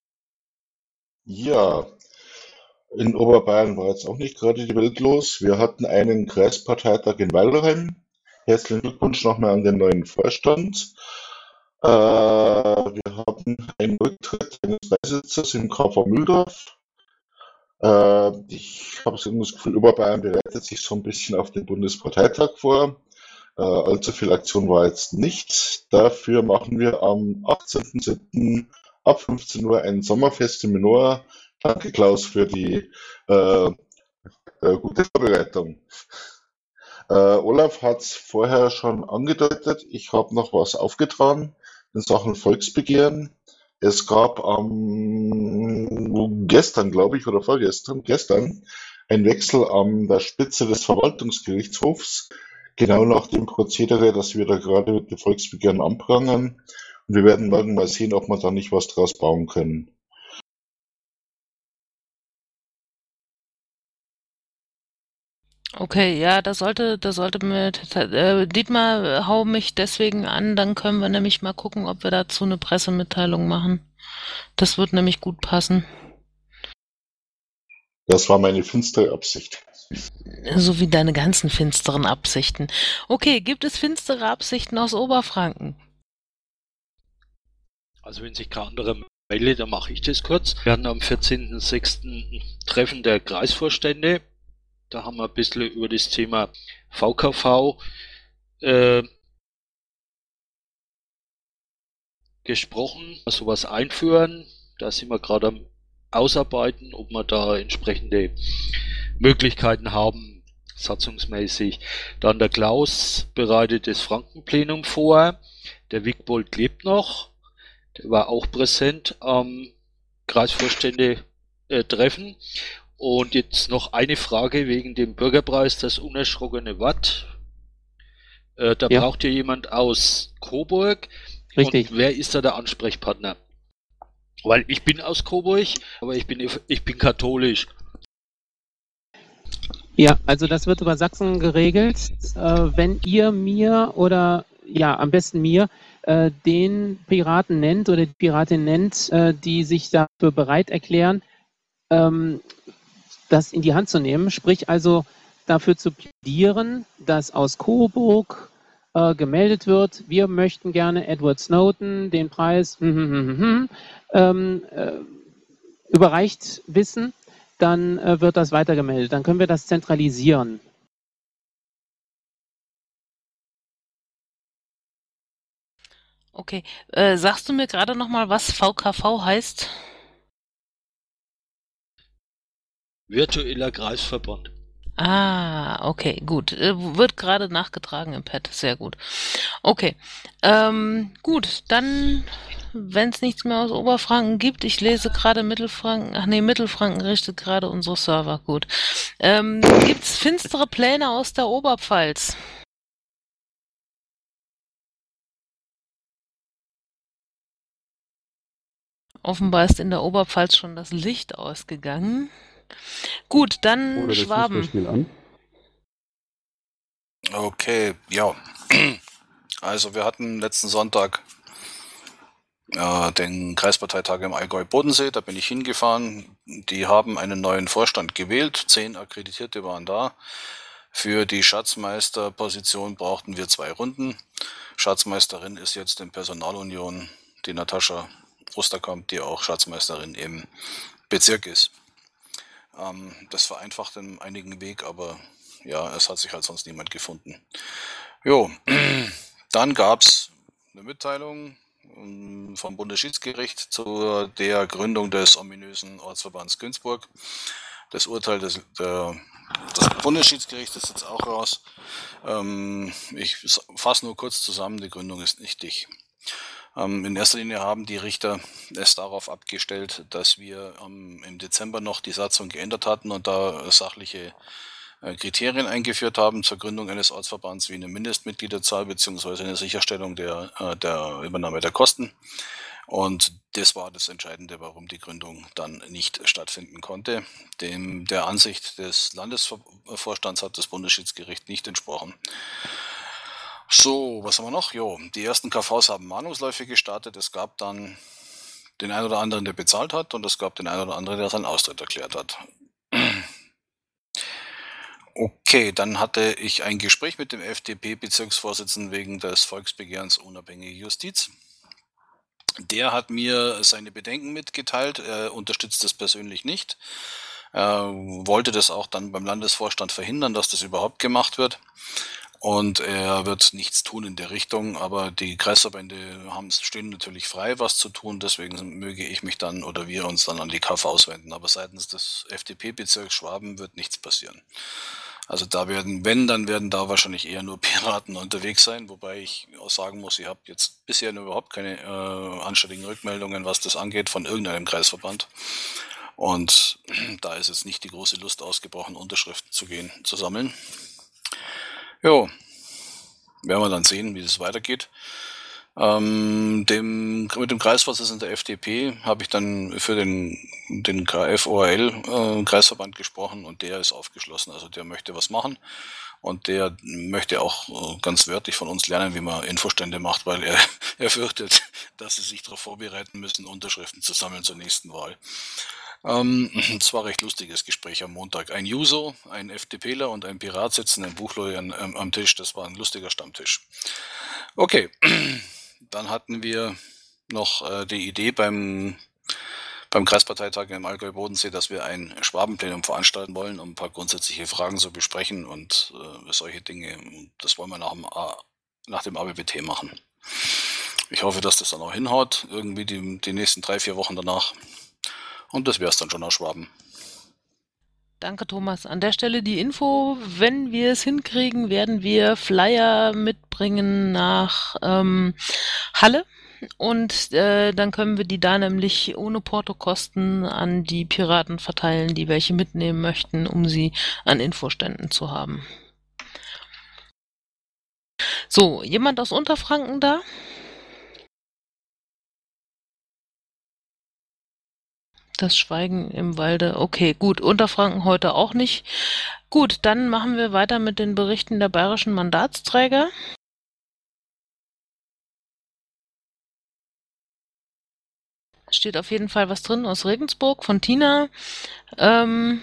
Speaker 10: Ja, in Oberbayern war jetzt auch nicht gerade die Welt los. Wir hatten einen Kreisparteitag in Weilheim. Herzlichen Glückwunsch nochmal an den neuen Vorstand. Äh, wir haben einen Rücktritt eines Beisitzers im K V Mühldorf. Äh, ich habe so das Gefühl, Oberbayern bereitet sich so ein bisschen auf den Bundesparteitag vor. Äh, allzu viel Aktion war jetzt nicht. Dafür machen wir am achtzehnten siebten ab fünfzehn Uhr ein Sommerfest im Minor. Danke, Klaus, für die äh, äh, gute Vorbereitung. Äh, Olaf hat es vorher schon angedeutet. Ich habe noch was aufgetragen in Sachen Volksbegehren. Es gab am gestern, glaube ich, oder vorgestern, gestern, ein Wechsel an der Spitze des Verwaltungsgerichtshofs, genau nach dem Prozedere, das wir da gerade mit den Volksbegehren anprangern. Und wir werden morgen mal sehen, ob wir da nicht was draus bauen können.
Speaker 1: Okay, ja, da sollte, da sollte mit, äh, Dietmar, hau mich deswegen an, dann können wir nämlich mal gucken, ob wir dazu eine Pressemitteilung machen. Das wird nämlich gut passen.
Speaker 10: Das war meine finstere Absicht.
Speaker 1: So wie deine ganzen finsteren Absichten. Okay, gibt es finstere Absichten aus Oberfranken?
Speaker 11: Also wenn sich kein anderer meldet, dann mache ich das kurz. Wir hatten am vierzehnten sechsten ein Treffen der Kreisvorstände. Da haben wir ein bisschen über das Thema V K V äh, gesprochen, sowas einführen. Da sind wir gerade am Ausarbeiten, ob wir da entsprechende Möglichkeiten haben, satzungsmäßig. Dann der Klaus bereitet das Frankenplenum vor. Der Wigbold lebt noch. Der war auch präsent am Kreisvorstände-Treffen. Und jetzt noch eine Frage wegen dem Bürgerpreis, das unerschrockene Watt. Äh, da
Speaker 5: Ja.
Speaker 11: braucht ihr jemand aus Coburg.
Speaker 5: Richtig.
Speaker 11: Und wer ist da der Ansprechpartner? Weil ich bin aus Coburg, aber ich bin, ich bin katholisch.
Speaker 5: Ja, also das wird über Sachsen geregelt. Äh, wenn ihr mir oder ja, am besten mir äh, den Piraten nennt oder die Piratin nennt, äh, die sich dafür bereit erklären, ähm, das in die Hand zu nehmen, sprich also dafür zu plädieren, dass aus Coburg äh, gemeldet wird, wir möchten gerne Edward Snowden den Preis hm, hm, hm, hm, ähm, äh, überreicht wissen, dann äh, wird das weitergemeldet. Dann können wir das zentralisieren.
Speaker 1: Okay, äh, sagst du mir gerade nochmal, was V K V heißt?
Speaker 11: Virtueller Kreisverband.
Speaker 1: Ah, okay, gut. Äh, wird gerade nachgetragen im Pad. Sehr gut. Okay, ähm, gut, dann, wenn es nichts mehr aus Oberfranken gibt, ich lese gerade Mittelfranken, ach nee, Mittelfranken richtet gerade unsere Server, gut. Ähm, gibt's finstere Pläne aus der Oberpfalz? Offenbar ist in der Oberpfalz schon das Licht ausgegangen. Gut, dann
Speaker 4: Oder das
Speaker 1: Schwaben.
Speaker 4: Fußballspiel an.
Speaker 8: Okay, ja. Also wir hatten letzten Sonntag äh, den Kreisparteitag im Allgäu-Bodensee, da bin ich hingefahren. Die haben einen neuen Vorstand gewählt, zehn Akkreditierte waren da. Für die Schatzmeisterposition brauchten wir zwei Runden. Schatzmeisterin ist jetzt in Personalunion die Natascha Osterkamp, die auch Schatzmeisterin im Bezirk ist. Ähm, das vereinfacht in einigen Weg, aber ja, es hat sich halt sonst niemand gefunden. Jo, dann gab es eine Mitteilung ähm, vom Bundesschiedsgericht zu der Gründung des ominösen Ortsverbands Günzburg. Das Urteil des, der, des Bundesschiedsgerichts ist jetzt auch raus. Ähm, ich fasse nur kurz zusammen, die Gründung ist nichtig. Ähm, in erster Linie haben die Richter es darauf abgestellt, dass wir ähm, im Dezember noch die Satzung geändert hatten und da sachliche äh, Kriterien eingeführt haben zur Gründung eines Ortsverbands wie eine Mindestmitgliederzahl bzw. eine Sicherstellung der, äh, der Übernahme der Kosten. Und das war das Entscheidende, warum die Gründung dann nicht stattfinden konnte. Dem, der Ansicht des Landesvorstands hat das Bundesschiedsgericht nicht entsprochen. So, was haben wir noch? Jo, die ersten K Vs haben Mahnungsläufe gestartet. Es gab dann den einen oder anderen, der bezahlt hat, und es gab den einen oder anderen, der seinen Austritt erklärt hat. Okay, dann hatte ich ein Gespräch mit dem F D P-Bezirksvorsitzenden wegen des Volksbegehrens Unabhängige Justiz. Der hat mir seine Bedenken mitgeteilt, er unterstützt das persönlich nicht, er wollte das auch dann beim Landesvorstand verhindern, dass das überhaupt gemacht wird, und er wird nichts tun in der Richtung, aber die Kreisverbände haben, stehen natürlich frei, was zu tun, deswegen möge ich mich dann oder wir uns dann an die K Vs wenden, aber seitens des F D P-Bezirks Schwaben wird nichts passieren. Also da werden, wenn, dann werden da wahrscheinlich eher nur Piraten unterwegs sein, wobei ich auch sagen muss, ich habe jetzt bisher überhaupt keine äh, anständigen Rückmeldungen, was das angeht, von irgendeinem Kreisverband. Und da ist jetzt nicht die große Lust ausgebrochen, Unterschriften zu gehen, zu sammeln. Jo, werden wir dann sehen, wie das weitergeht. Ähm, dem, mit dem Kreisvorsitzenden der F D P habe ich dann für den, den K F O R L äh, Kreisverband gesprochen, und der ist aufgeschlossen, also der möchte was machen, und der möchte auch äh, ganz wörtlich von uns lernen, wie man Infostände macht, weil er, er fürchtet, dass sie sich darauf vorbereiten müssen, Unterschriften zu sammeln zur nächsten Wahl. Ähm, es war ein recht lustiges Gespräch am Montag. Ein Juso, ein FDPler und ein Pirat sitzen im Buchloy am, am Tisch, das war ein lustiger Stammtisch. Okay. Dann hatten wir noch äh, die Idee beim, beim Kreisparteitag im Allgäu-Bodensee, dass wir ein Schwabenplenum veranstalten wollen, um ein paar grundsätzliche Fragen zu besprechen und äh, solche Dinge. Das wollen wir nach dem, A, nach dem A B B T machen. Ich hoffe, dass das dann auch hinhaut, irgendwie die, die nächsten drei, vier Wochen danach. Und das wäre es dann schon aus Schwaben.
Speaker 1: Danke, Thomas. An der Stelle die Info, wenn wir es hinkriegen, werden wir Flyer mitbringen nach ähm, Halle, und äh, dann können wir die da nämlich ohne Portokosten an die Piraten verteilen, die welche mitnehmen möchten, um sie an Infoständen zu haben. So, jemand aus Unterfranken da? Das Schweigen im Walde. Okay, gut. Unterfranken heute auch nicht. Gut, dann machen wir weiter mit den Berichten der bayerischen Mandatsträger. Steht auf jeden Fall was drin aus Regensburg von Tina. Ähm,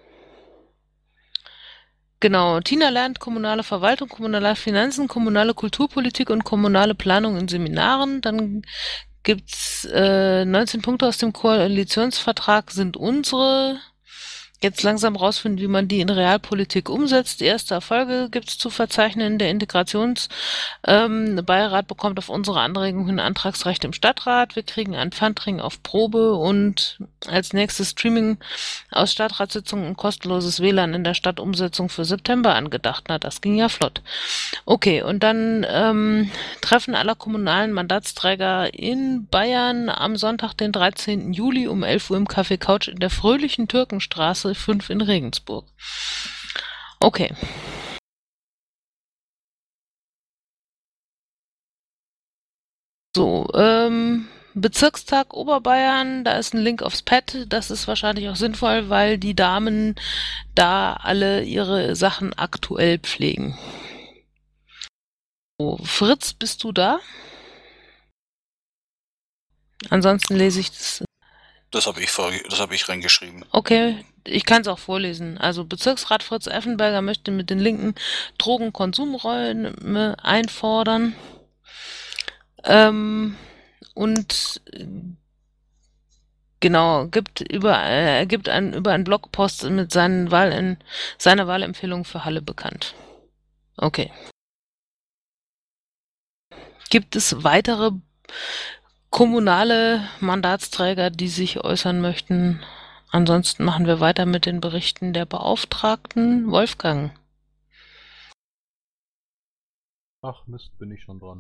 Speaker 1: genau, Tina lernt kommunale Verwaltung, kommunale Finanzen, kommunale Kulturpolitik und kommunale Planung in Seminaren. Dann gibt's äh, neunzehn Punkte aus dem Koalitionsvertrag sind unsere. Jetzt langsam rausfinden, wie man die in Realpolitik umsetzt. Erste Erfolge gibt's zu verzeichnen. Der Integrationsbeirat ähm, bekommt auf unsere Anregung hin Antragsrecht im Stadtrat. Wir kriegen ein Pfandring auf Probe und als nächstes Streaming aus Stadtratssitzungen und kostenloses W L A N in der Stadtumsetzung für September angedacht. Na, das ging ja flott. Okay, und dann ähm, Treffen aller kommunalen Mandatsträger in Bayern am Sonntag, den dreizehnten Juli um elf Uhr im Café Couch in der fröhlichen Türkenstraße fünf in Regensburg. Okay. So, ähm, Bezirkstag Oberbayern, da ist ein Link aufs Pad, das ist wahrscheinlich auch sinnvoll, weil die Damen da alle ihre Sachen aktuell pflegen. Oh, Fritz, bist du da? Ansonsten lese ich das.
Speaker 8: Das habe ich, vor, das hab ich reingeschrieben.
Speaker 1: Okay, ich kann es auch vorlesen. Also Bezirksrat Fritz Effenberger möchte mit den Linken Drogenkonsumräume einfordern. Ähm, und äh, genau, gibt über, äh, er gibt ein, über einen Blogpost mit seinen Wahl in, seiner Wahlempfehlung für Halle bekannt. Okay. Gibt es weitere kommunale Mandatsträger, die sich äußern möchten? Ansonsten machen wir weiter mit den Berichten der Beauftragten. Wolfgang.
Speaker 12: Ach Mist, bin ich schon dran.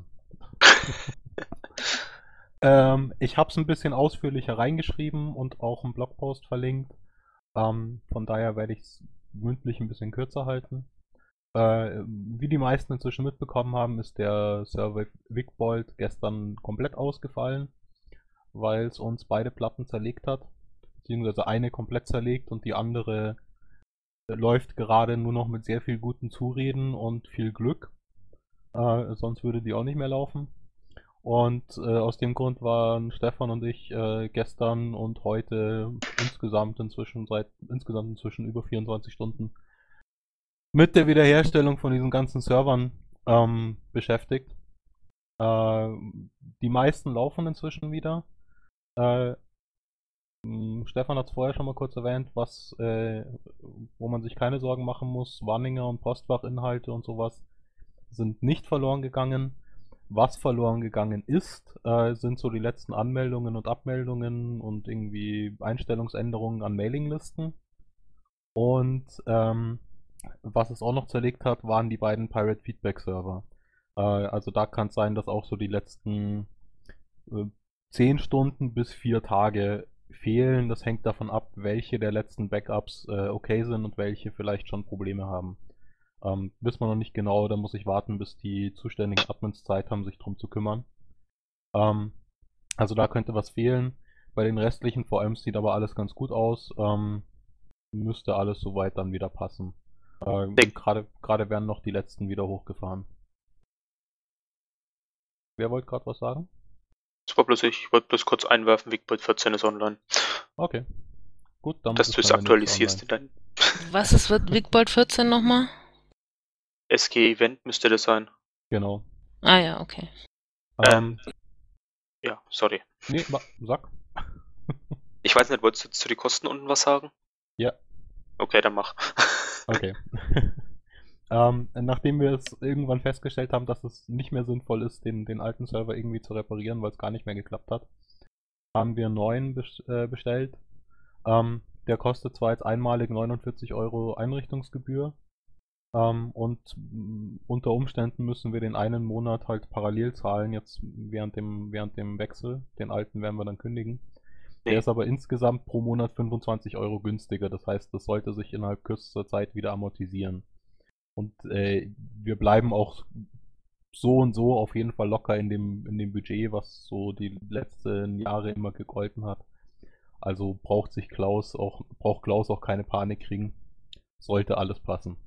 Speaker 12: ähm, ich habe es ein bisschen ausführlicher reingeschrieben und auch einen Blogpost verlinkt. Ähm, von daher werde ich es mündlich ein bisschen kürzer halten. Äh, wie die meisten inzwischen mitbekommen haben, ist der Server Wigbold gestern komplett ausgefallen, weil es uns beide Platten zerlegt hat. Beziehungsweise eine komplett zerlegt und die andere läuft gerade nur noch mit sehr viel guten Zureden und viel Glück. Äh, sonst würde die auch nicht mehr laufen. Und äh, aus dem Grund waren Stefan und ich äh, gestern und heute insgesamt inzwischen seit insgesamt inzwischen über vierundzwanzig Stunden mit der Wiederherstellung von diesen ganzen Servern ähm, beschäftigt. Äh, die meisten laufen inzwischen wieder. Äh, Stefan hat es vorher schon mal kurz erwähnt, was, äh, wo man sich keine Sorgen machen muss. Wanninger und Postfachinhalte und sowas sind nicht verloren gegangen. Was verloren gegangen ist, äh, sind so die letzten Anmeldungen und Abmeldungen und irgendwie Einstellungsänderungen an Mailinglisten. Und ähm, was es auch noch zerlegt hat, waren die beiden Pirate Feedback Server. Äh, also da kann es sein, dass auch so die letzten äh, zehn Stunden bis vier Tage fehlen. Das hängt davon ab, welche der letzten Backups äh, okay sind und welche vielleicht schon Probleme haben. Ähm, wissen wir noch nicht genau, da muss ich warten, bis die zuständigen Admins Zeit haben, sich drum zu kümmern. Ähm, also da könnte was fehlen. Bei den restlichen V Ms sieht aber alles ganz gut aus. Ähm, müsste alles soweit dann wieder passen. Äh, Gerade gerade werden noch die letzten wieder hochgefahren. Wer wollte gerade was sagen?
Speaker 9: Das war bloß ich. Ich wollte bloß kurz einwerfen, Wigbold vierzehn ist online.
Speaker 12: Okay. Gut, dann
Speaker 9: Dass du es aktualisierst in dein.
Speaker 1: Was ist Wigbold vierzehn nochmal?
Speaker 9: S G Event müsste das sein.
Speaker 12: Genau.
Speaker 1: Ah ja, okay.
Speaker 12: Ähm,
Speaker 9: Ähm, ja, sorry.
Speaker 12: Nee, sag.
Speaker 9: Ich weiß nicht, wolltest du zu den Kosten unten was sagen?
Speaker 12: Ja.
Speaker 9: Okay, dann mach.
Speaker 12: Okay. ähm, nachdem wir es irgendwann festgestellt haben, dass es nicht mehr sinnvoll ist, den, den alten Server irgendwie zu reparieren, weil es gar nicht mehr geklappt hat, haben wir einen neuen bes äh, bestellt. Ähm, der kostet zwar jetzt einmalig neunundvierzig Euro Einrichtungsgebühr, ähm, und mh, unter Umständen müssen wir den einen Monat halt parallel zahlen, jetzt während dem, während dem Wechsel. Den alten werden wir dann kündigen. Der
Speaker 9: Nee.
Speaker 12: ist aber insgesamt pro Monat fünfundzwanzig Euro günstiger. Das heißt, das sollte sich innerhalb kürzester Zeit wieder amortisieren. Und äh, wir bleiben auch so und so auf jeden Fall locker in dem, in dem Budget, was so die letzten Jahre immer gegolten hat. Also braucht sich Klaus auch, braucht Klaus auch keine Panik kriegen. Sollte alles passen.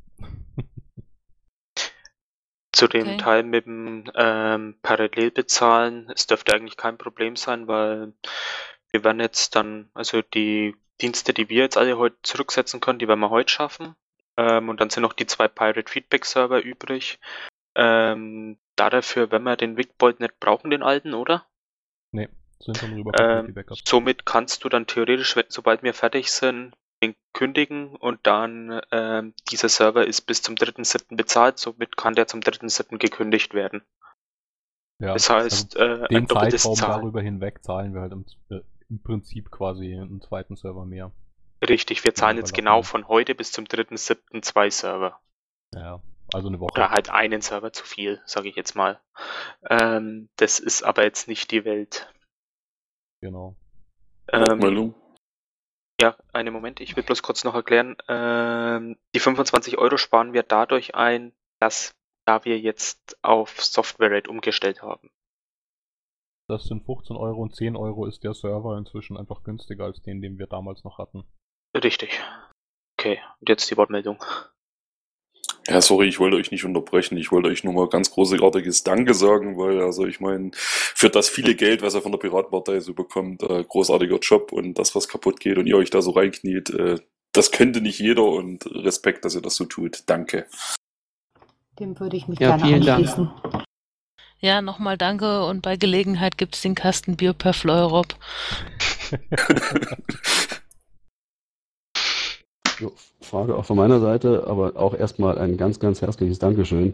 Speaker 9: Zu dem
Speaker 1: Okay.
Speaker 9: Teil mit dem ähm, Parallelbezahlen, es dürfte eigentlich kein Problem sein, weil wir werden jetzt dann, also die Dienste, die wir jetzt alle heute zurücksetzen können, die werden wir heute schaffen. Ähm, und dann sind noch die zwei Pirate Feedback Server übrig. Ähm, da dafür, wenn wir den Wigbold nicht brauchen, den alten, oder?
Speaker 12: Nee, sind schon rübergekommen, die
Speaker 9: Ähm,
Speaker 12: Backups.
Speaker 9: somit kannst du dann theoretisch, wenn, sobald wir fertig sind, den kündigen und dann ähm, dieser Server ist bis zum dritten siebten bezahlt, somit kann der zum dritten siebten gekündigt werden.
Speaker 12: Ja,
Speaker 9: Das heißt,
Speaker 12: also
Speaker 9: äh,
Speaker 12: den
Speaker 9: ein doppeltes
Speaker 12: Zeitraum
Speaker 9: Zahlen.
Speaker 12: darüber hinweg zahlen wir halt im, äh, im Prinzip quasi einen zweiten Server mehr.
Speaker 9: Richtig, wir zahlen
Speaker 12: Ja,
Speaker 9: jetzt
Speaker 12: überlappen.
Speaker 9: genau von heute bis zum dritten siebten zwei Server.
Speaker 12: Ja, also eine Woche.
Speaker 9: Oder halt einen Server zu viel, sage ich jetzt mal. Ähm, das ist aber jetzt nicht die Welt.
Speaker 12: Genau.
Speaker 9: Ähm,
Speaker 2: Wortmeldung.
Speaker 9: ja, einen Moment, ich will bloß kurz noch erklären. Ähm, die fünfundzwanzig Euro sparen wir dadurch ein, dass da wir jetzt auf Software-Rate umgestellt haben.
Speaker 12: Das sind fünfzehn Euro und zehn Euro ist der Server inzwischen einfach günstiger als den, den wir damals noch hatten.
Speaker 9: Richtig. Okay, und jetzt die Wortmeldung.
Speaker 2: Ja, sorry, ich wollte euch nicht unterbrechen. Ich wollte euch nur mal ganz großartiges Danke sagen, weil, also ich meine, für das viele Geld, was ihr von der Piratenpartei so bekommt, äh, großartiger Job und das, was kaputt geht und ihr euch da so reinkniet, äh, das könnte nicht jeder und Respekt, dass ihr das so tut. Danke.
Speaker 7: Dem würde ich mich
Speaker 5: Ja,
Speaker 7: gerne
Speaker 5: vielen Dank.
Speaker 7: anschließen.
Speaker 1: Ja, nochmal danke und bei Gelegenheit gibt's den Kasten Bier per Fleurop.
Speaker 4: Jo, Frage auch von meiner Seite, aber auch erstmal ein ganz, ganz herzliches Dankeschön.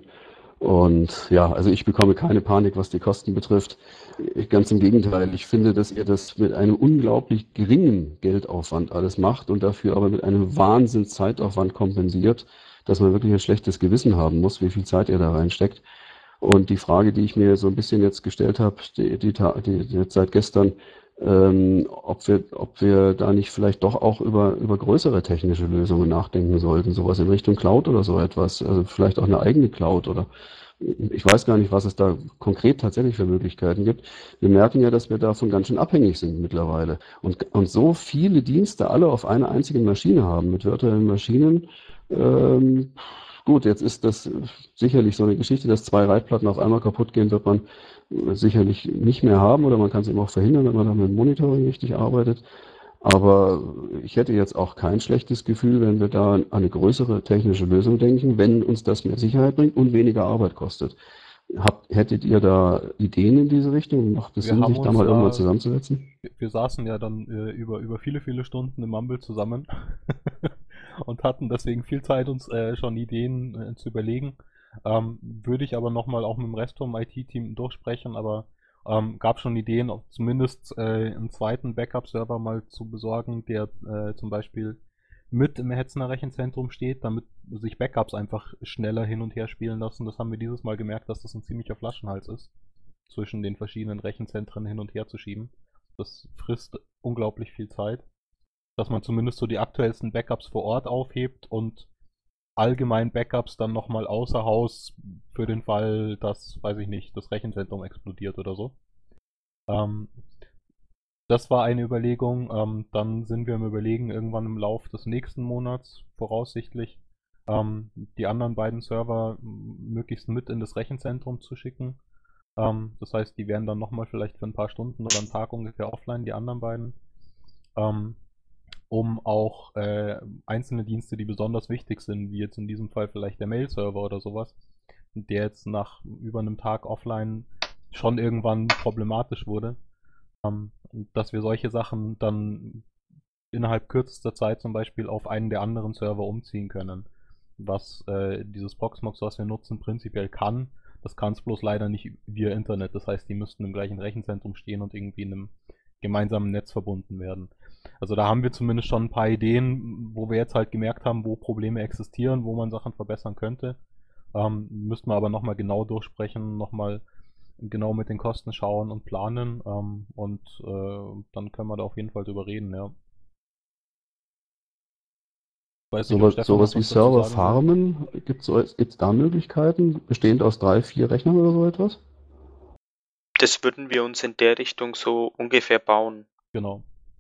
Speaker 4: Und ja, also ich bekomme keine Panik, was die Kosten betrifft. Ich- Ganz im Gegenteil, ich finde, dass ihr das mit einem unglaublich geringen Geldaufwand alles macht und dafür aber mit einem Wahnsinn Zeitaufwand kompensiert, dass man wirklich ein schlechtes Gewissen haben muss, wie viel Zeit ihr da reinsteckt. Und die Frage, die ich mir so ein bisschen jetzt gestellt habe, die, die, Ta- die, die jetzt seit gestern, ähm, ob wir, ob wir da nicht vielleicht doch auch über, über größere technische Lösungen nachdenken sollten, sowas in Richtung Cloud oder so etwas, also vielleicht auch eine eigene Cloud oder ich weiß gar nicht, was es da konkret tatsächlich für Möglichkeiten gibt. Wir merken ja, dass wir davon ganz schön abhängig sind mittlerweile und, und so viele Dienste alle auf einer einzigen Maschine haben mit virtuellen Maschinen. Ähm, Gut, jetzt ist das sicherlich so eine Geschichte, dass zwei Reitplatten auf einmal kaputt gehen, wird man sicherlich nicht mehr haben oder man kann es eben auch verhindern, wenn man dann mit dem Monitoring richtig arbeitet. Aber ich hätte jetzt auch kein schlechtes Gefühl, wenn wir da an eine größere technische Lösung denken, wenn uns das mehr Sicherheit bringt und weniger Arbeit kostet. Habt, hättet ihr da Ideen in diese Richtung? Macht es
Speaker 12: Wir
Speaker 4: Sinn,
Speaker 12: haben
Speaker 4: sich da
Speaker 12: uns
Speaker 4: mal irgendwann
Speaker 12: da,
Speaker 4: zusammenzusetzen?
Speaker 12: wir, wir saßen ja dann äh, über, über viele, viele Stunden im Mumble zusammen und hatten deswegen viel Zeit, uns äh, schon Ideen äh, zu überlegen. Ähm, würde ich aber nochmal auch mit dem Rest vom I T-Team durchsprechen, aber ähm, gab schon Ideen, auch zumindest äh, einen zweiten Backup-Server mal zu besorgen, der äh, zum Beispiel mit im Hetzner Rechenzentrum steht, damit sich Backups einfach schneller hin und her spielen lassen. Das haben wir dieses Mal gemerkt, dass das ein ziemlicher Flaschenhals ist, zwischen den verschiedenen Rechenzentren hin und her zu schieben. Das frisst unglaublich viel Zeit, dass man zumindest so die aktuellsten Backups vor Ort aufhebt und allgemein Backups dann nochmal außer Haus für den Fall, dass, weiß ich nicht, das Rechenzentrum explodiert oder so. Ähm, das war eine Überlegung. Ähm, dann sind wir im Überlegen, irgendwann im Lauf des nächsten Monats voraussichtlich ähm, die anderen beiden Server m, möglichst mit in das Rechenzentrum zu schicken. Ähm, das heißt, die wären dann nochmal vielleicht für ein paar Stunden oder einen Tag ungefähr offline, die anderen beiden. Ähm, um auch äh, einzelne Dienste, die besonders wichtig sind, wie jetzt in diesem Fall vielleicht der Mail-Server oder sowas, der jetzt nach über einem Tag offline schon irgendwann problematisch wurde, ähm, dass wir solche Sachen dann innerhalb kürzester Zeit zum Beispiel auf einen der anderen Server umziehen können. Was äh, dieses Proxmox, was wir nutzen, prinzipiell kann. Das kann es bloß leider nicht via Internet. Das heißt, die müssten im gleichen Rechenzentrum stehen und irgendwie in einem gemeinsamen Netz verbunden werden. Also da haben wir zumindest schon ein paar Ideen, wo wir jetzt halt gemerkt haben, wo Probleme existieren, wo man Sachen verbessern könnte. Ähm, müssten wir aber nochmal genau durchsprechen, nochmal genau mit den Kosten schauen und planen. Ähm, und äh, dann können wir da auf jeden Fall drüber reden, ja. Weiß nicht, ob
Speaker 4: Sowas,
Speaker 12: Stefan noch
Speaker 4: sowas wie
Speaker 12: was dazu sagen will.
Speaker 4: Serverfarmen, gibt es so, gibt's da Möglichkeiten, bestehend aus drei, vier Rechnern oder so etwas?
Speaker 9: Das würden wir uns in der Richtung so ungefähr bauen.
Speaker 12: Genau.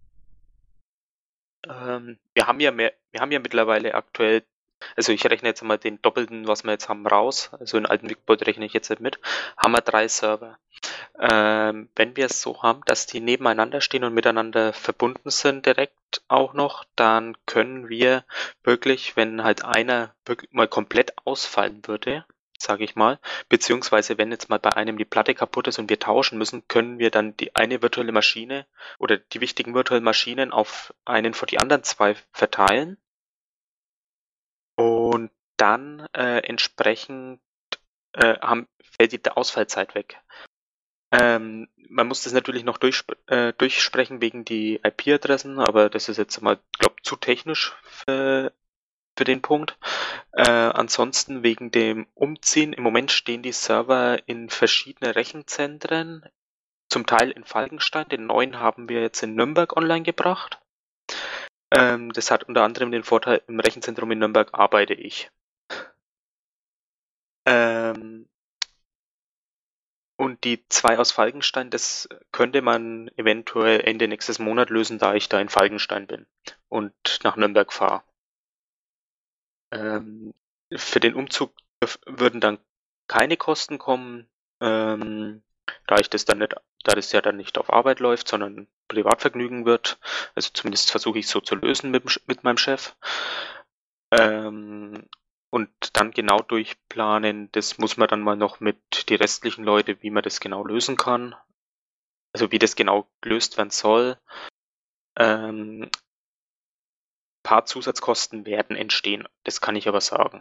Speaker 9: Ähm, wir haben ja mehr, wir haben ja mittlerweile aktuell, also ich rechne jetzt mal den doppelten, was wir jetzt haben, raus. Also in alten Wigboard rechne ich jetzt nicht mit. Haben wir drei Server. Ähm, wenn wir es so haben, dass die nebeneinander stehen und miteinander verbunden sind direkt auch noch, dann können wir wirklich, wenn halt einer wirklich mal komplett ausfallen würde, sage ich mal, beziehungsweise wenn jetzt mal bei einem die Platte kaputt ist und wir tauschen müssen, können wir dann die eine virtuelle Maschine oder die wichtigen virtuellen Maschinen auf einen von die anderen zwei verteilen und dann äh, entsprechend äh, haben, fällt die Ausfallzeit weg. Ähm, man muss das natürlich noch durchsp äh, durchsprechen wegen die I P-Adressen, aber das ist jetzt mal, glaube zu technisch für, für den Punkt. Äh, ansonsten wegen dem Umziehen, im Moment stehen die Server in verschiedene Rechenzentren, zum Teil in Falkenstein, den neuen haben wir jetzt in Nürnberg online gebracht. Ähm, das hat unter anderem den Vorteil, im Rechenzentrum in Nürnberg arbeite ich. Ähm, Und die zwei aus Falkenstein, das könnte man eventuell Ende nächstes Monat lösen, da ich da in Falkenstein bin und nach Nürnberg fahre. Ähm, Für den Umzug dürf- würden dann keine Kosten kommen, ähm, da ich das dann nicht, da das ja dann nicht auf Arbeit läuft, sondern Privatvergnügen wird. Also zumindest versuche ich so zu lösen mit, dem Sch- mit meinem Chef. Ähm, und dann genau durchplanen, das muss man dann mal noch mit die restlichen Leute, wie man das genau lösen kann. Also wie das genau gelöst werden soll. Ähm, paar Zusatzkosten werden entstehen, das kann ich aber sagen.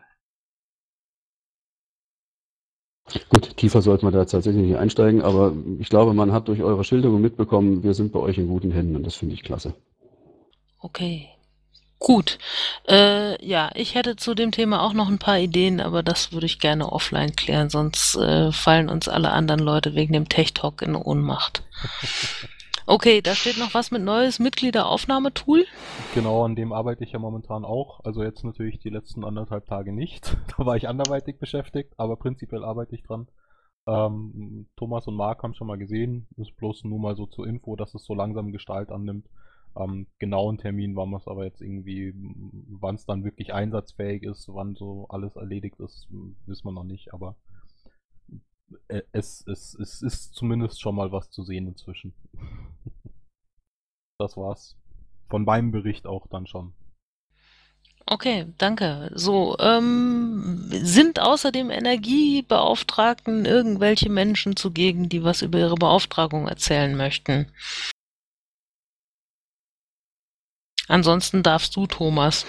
Speaker 4: Gut, tiefer sollte man da jetzt tatsächlich nicht einsteigen, aber ich glaube, man hat durch eure Schilderung mitbekommen, wir sind bei euch in guten Händen und das finde ich klasse.
Speaker 1: Okay. Gut. Äh, ja, ich hätte zu dem Thema auch noch ein paar Ideen, aber das würde ich gerne offline klären, sonst äh, fallen uns alle anderen Leute wegen dem Tech-Talk in Ohnmacht. Okay, da steht noch was mit neues Mitgliederaufnahmetool.
Speaker 12: Genau, an dem arbeite ich ja momentan auch. Also jetzt natürlich die letzten anderthalb Tage nicht. Da war ich anderweitig beschäftigt, aber prinzipiell arbeite ich dran. Ähm, Thomas und Marc haben schon mal gesehen. Ist bloß nur mal so zur Info, dass es so langsam Gestalt annimmt. Ähm, genauen Termin war es aber jetzt irgendwie, wann es dann wirklich einsatzfähig ist, wann so alles erledigt ist, wissen wir noch nicht. Aber äh, es, es, es ist zumindest schon mal was zu sehen inzwischen. Das war's. Von meinem Bericht auch dann schon.
Speaker 1: Okay, danke. So, ähm, sind außer dem Energiebeauftragten irgendwelche Menschen zugegen, die was über ihre Beauftragung erzählen möchten? Ansonsten darfst du, Thomas.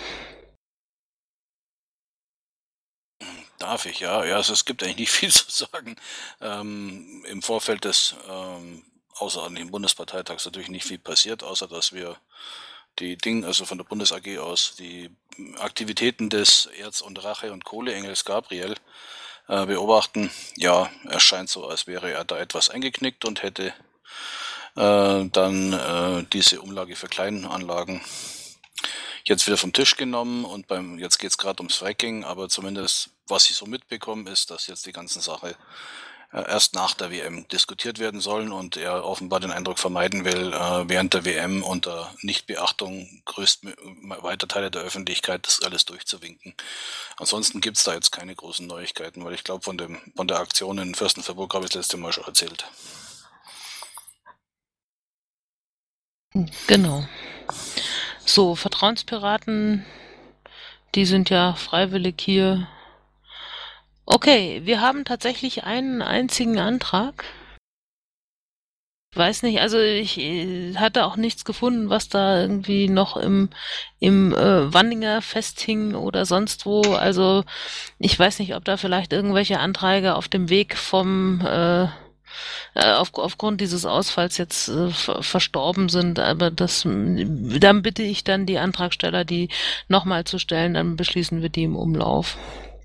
Speaker 8: Darf ich, ja. Ja, also es gibt eigentlich nicht viel zu sagen. Ähm, Im Vorfeld des ähm, außerordentlichen Bundesparteitags natürlich nicht viel passiert, außer dass wir die Dinge, also von der Bundes A G aus, die Aktivitäten des Erz- und Rache- und Kohleengels Gabriel äh, beobachten. Ja, es scheint so, als wäre er da etwas eingeknickt und hätte äh, dann äh, diese Umlage für Kleinanlagen jetzt wieder vom Tisch genommen und beim jetzt geht es gerade ums Fracking, aber zumindest was ich so mitbekomme, ist, dass jetzt die ganzen Sache äh, erst nach der W M diskutiert werden sollen und er offenbar den Eindruck vermeiden will, äh, während der W M unter Nichtbeachtung größt weiter Teile der Öffentlichkeit das alles durchzuwinken. Ansonsten gibt es da jetzt keine großen Neuigkeiten, weil ich glaube, von dem von der Aktion in Fürstenfeldbruck habe ich das letzte Mal schon erzählt.
Speaker 1: Genau. So, Vertrauenspiraten, die sind ja freiwillig hier. Okay, wir haben tatsächlich einen einzigen Antrag. Ich weiß nicht, also ich äh, hatte auch nichts gefunden, was da irgendwie noch im, im äh, Wandinger festhing oder sonst wo. Also ich weiß nicht, ob da vielleicht irgendwelche Anträge auf dem Weg vom äh, Auf, aufgrund dieses Ausfalls jetzt äh, ver verstorben sind, aber das, dann bitte ich dann die Antragsteller, die nochmal zu stellen, dann beschließen wir die im Umlauf.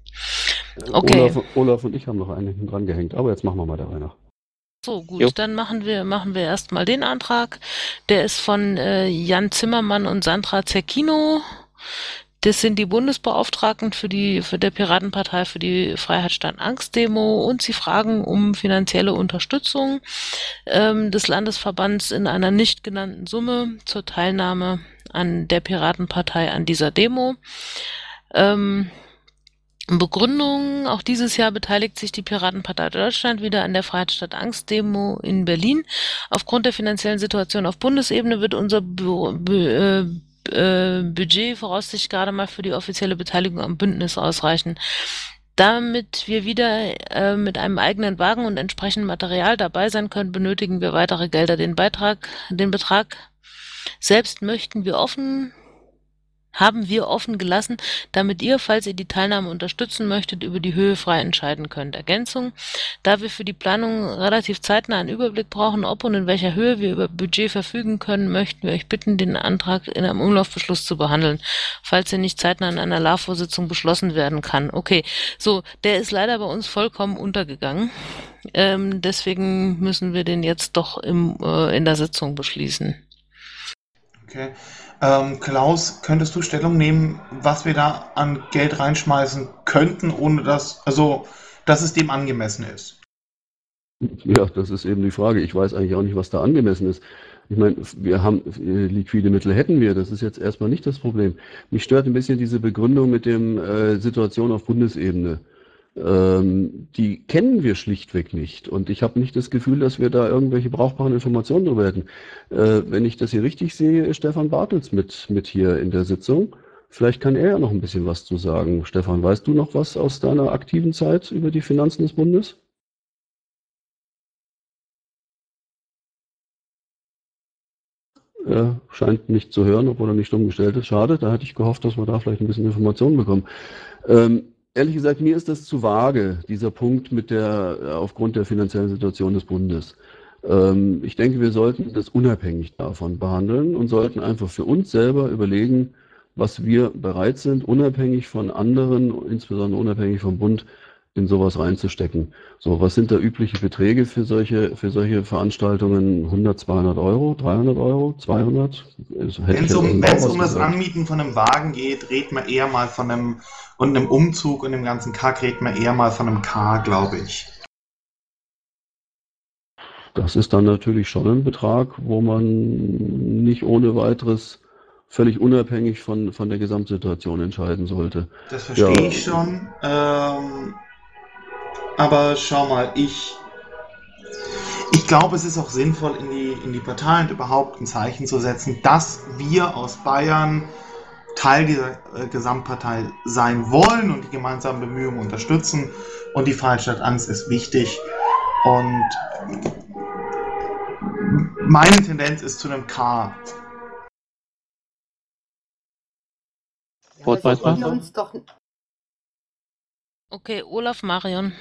Speaker 1: Okay.
Speaker 4: Olaf, Olaf und ich haben noch einen hinten dran gehängt, aber jetzt machen wir mal der Reihe nach.
Speaker 1: So, gut,
Speaker 9: Jo.
Speaker 1: dann machen wir, machen wir erstmal den Antrag. Der ist von äh, Jan Zimmermann und Sandra Zecchino. Das sind die Bundesbeauftragten für die für der Piratenpartei für die Freiheit statt Angst Demo und sie fragen um finanzielle Unterstützung ähm, des Landesverbands in einer nicht genannten Summe zur Teilnahme an der Piratenpartei an dieser Demo. Ähm, Begründung, auch dieses Jahr beteiligt sich die Piratenpartei Deutschland wieder an der Freiheit statt Angst Demo in Berlin. Aufgrund der finanziellen Situation auf Bundesebene wird unser Büro, äh, Äh, Budget voraussichtlich gerade mal für die offizielle Beteiligung am Bündnis ausreichen. Damit wir wieder äh, mit einem eigenen Wagen und entsprechendem Material dabei sein können, benötigen wir weitere Gelder. Den Beitrag, den Betrag selbst möchten wir offen, haben wir offen gelassen, damit ihr, falls ihr die Teilnahme unterstützen möchtet, über die Höhe frei entscheiden könnt. Ergänzung: Da wir für die Planung relativ zeitnah einen Überblick brauchen, ob und in welcher Höhe wir über Budget verfügen können, möchten wir euch bitten, den Antrag in einem Umlaufbeschluss zu behandeln, falls er nicht zeitnah in einer L A V-Sitzung beschlossen werden kann. Okay, so, der ist leider bei uns vollkommen untergegangen. Ähm, deswegen müssen wir den jetzt doch im, äh, in der Sitzung beschließen.
Speaker 3: Okay. Ähm, Klaus, könntest du Stellung nehmen, was wir da an Geld reinschmeißen könnten, ohne dass, also, dass es dem angemessen ist?
Speaker 4: Ja, das ist eben die Frage. Ich weiß eigentlich auch nicht, was da angemessen ist. Ich meine, wir haben äh, liquide Mittel, hätten wir, das ist jetzt erstmal nicht das Problem. Mich stört ein bisschen diese Begründung mit dem äh, Situation auf Bundesebene. Ähm, die kennen wir schlichtweg nicht. Und ich habe nicht das Gefühl, dass wir da irgendwelche brauchbaren Informationen darüber hätten. Äh, wenn ich das hier richtig sehe, ist Stefan Bartels mit, mit hier in der Sitzung. Vielleicht kann er ja noch ein bisschen was zu sagen. Stefan, weißt du noch was aus deiner aktiven Zeit über die Finanzen des Bundes? Er scheint nicht zu hören, obwohl er nicht stumm gestellt ist. Schade, da hätte ich gehofft, dass wir da vielleicht ein bisschen Informationen bekommen. Ähm, ehrlich gesagt, mir ist das zu vage, dieser Punkt mit der, aufgrund der finanziellen Situation des Bundes. Ähm, ich denke, wir sollten das unabhängig davon behandeln und sollten einfach für uns selber überlegen, was wir bereit sind, unabhängig von anderen, insbesondere unabhängig vom Bund, in sowas reinzustecken. So, was sind da übliche Beträge für solche, für solche Veranstaltungen? hundert, zweihundert Euro, dreihundert Euro, zweihundert?
Speaker 3: Wenn es um, wenn's um das Anmieten von einem Wagen geht, redet man eher mal von einem, und einem Umzug und dem ganzen Kack, redet man eher mal von einem K, glaube ich.
Speaker 4: Das ist dann natürlich schon ein Betrag, wo man nicht ohne weiteres völlig unabhängig von, von der Gesamtsituation entscheiden sollte.
Speaker 3: Das verstehe
Speaker 4: Ja.
Speaker 3: ich schon. Ähm, aber schau mal, ich, ich glaube, es ist auch sinnvoll, in die, in die Partei und überhaupt ein Zeichen zu setzen, dass wir aus Bayern Teil dieser äh, Gesamtpartei sein wollen und die gemeinsamen Bemühungen unterstützen. Und die Freistadt Angst ist wichtig. Und meine Tendenz ist zu einem K.
Speaker 7: Wir sollten uns doch
Speaker 1: Okay, Olaf, Marion.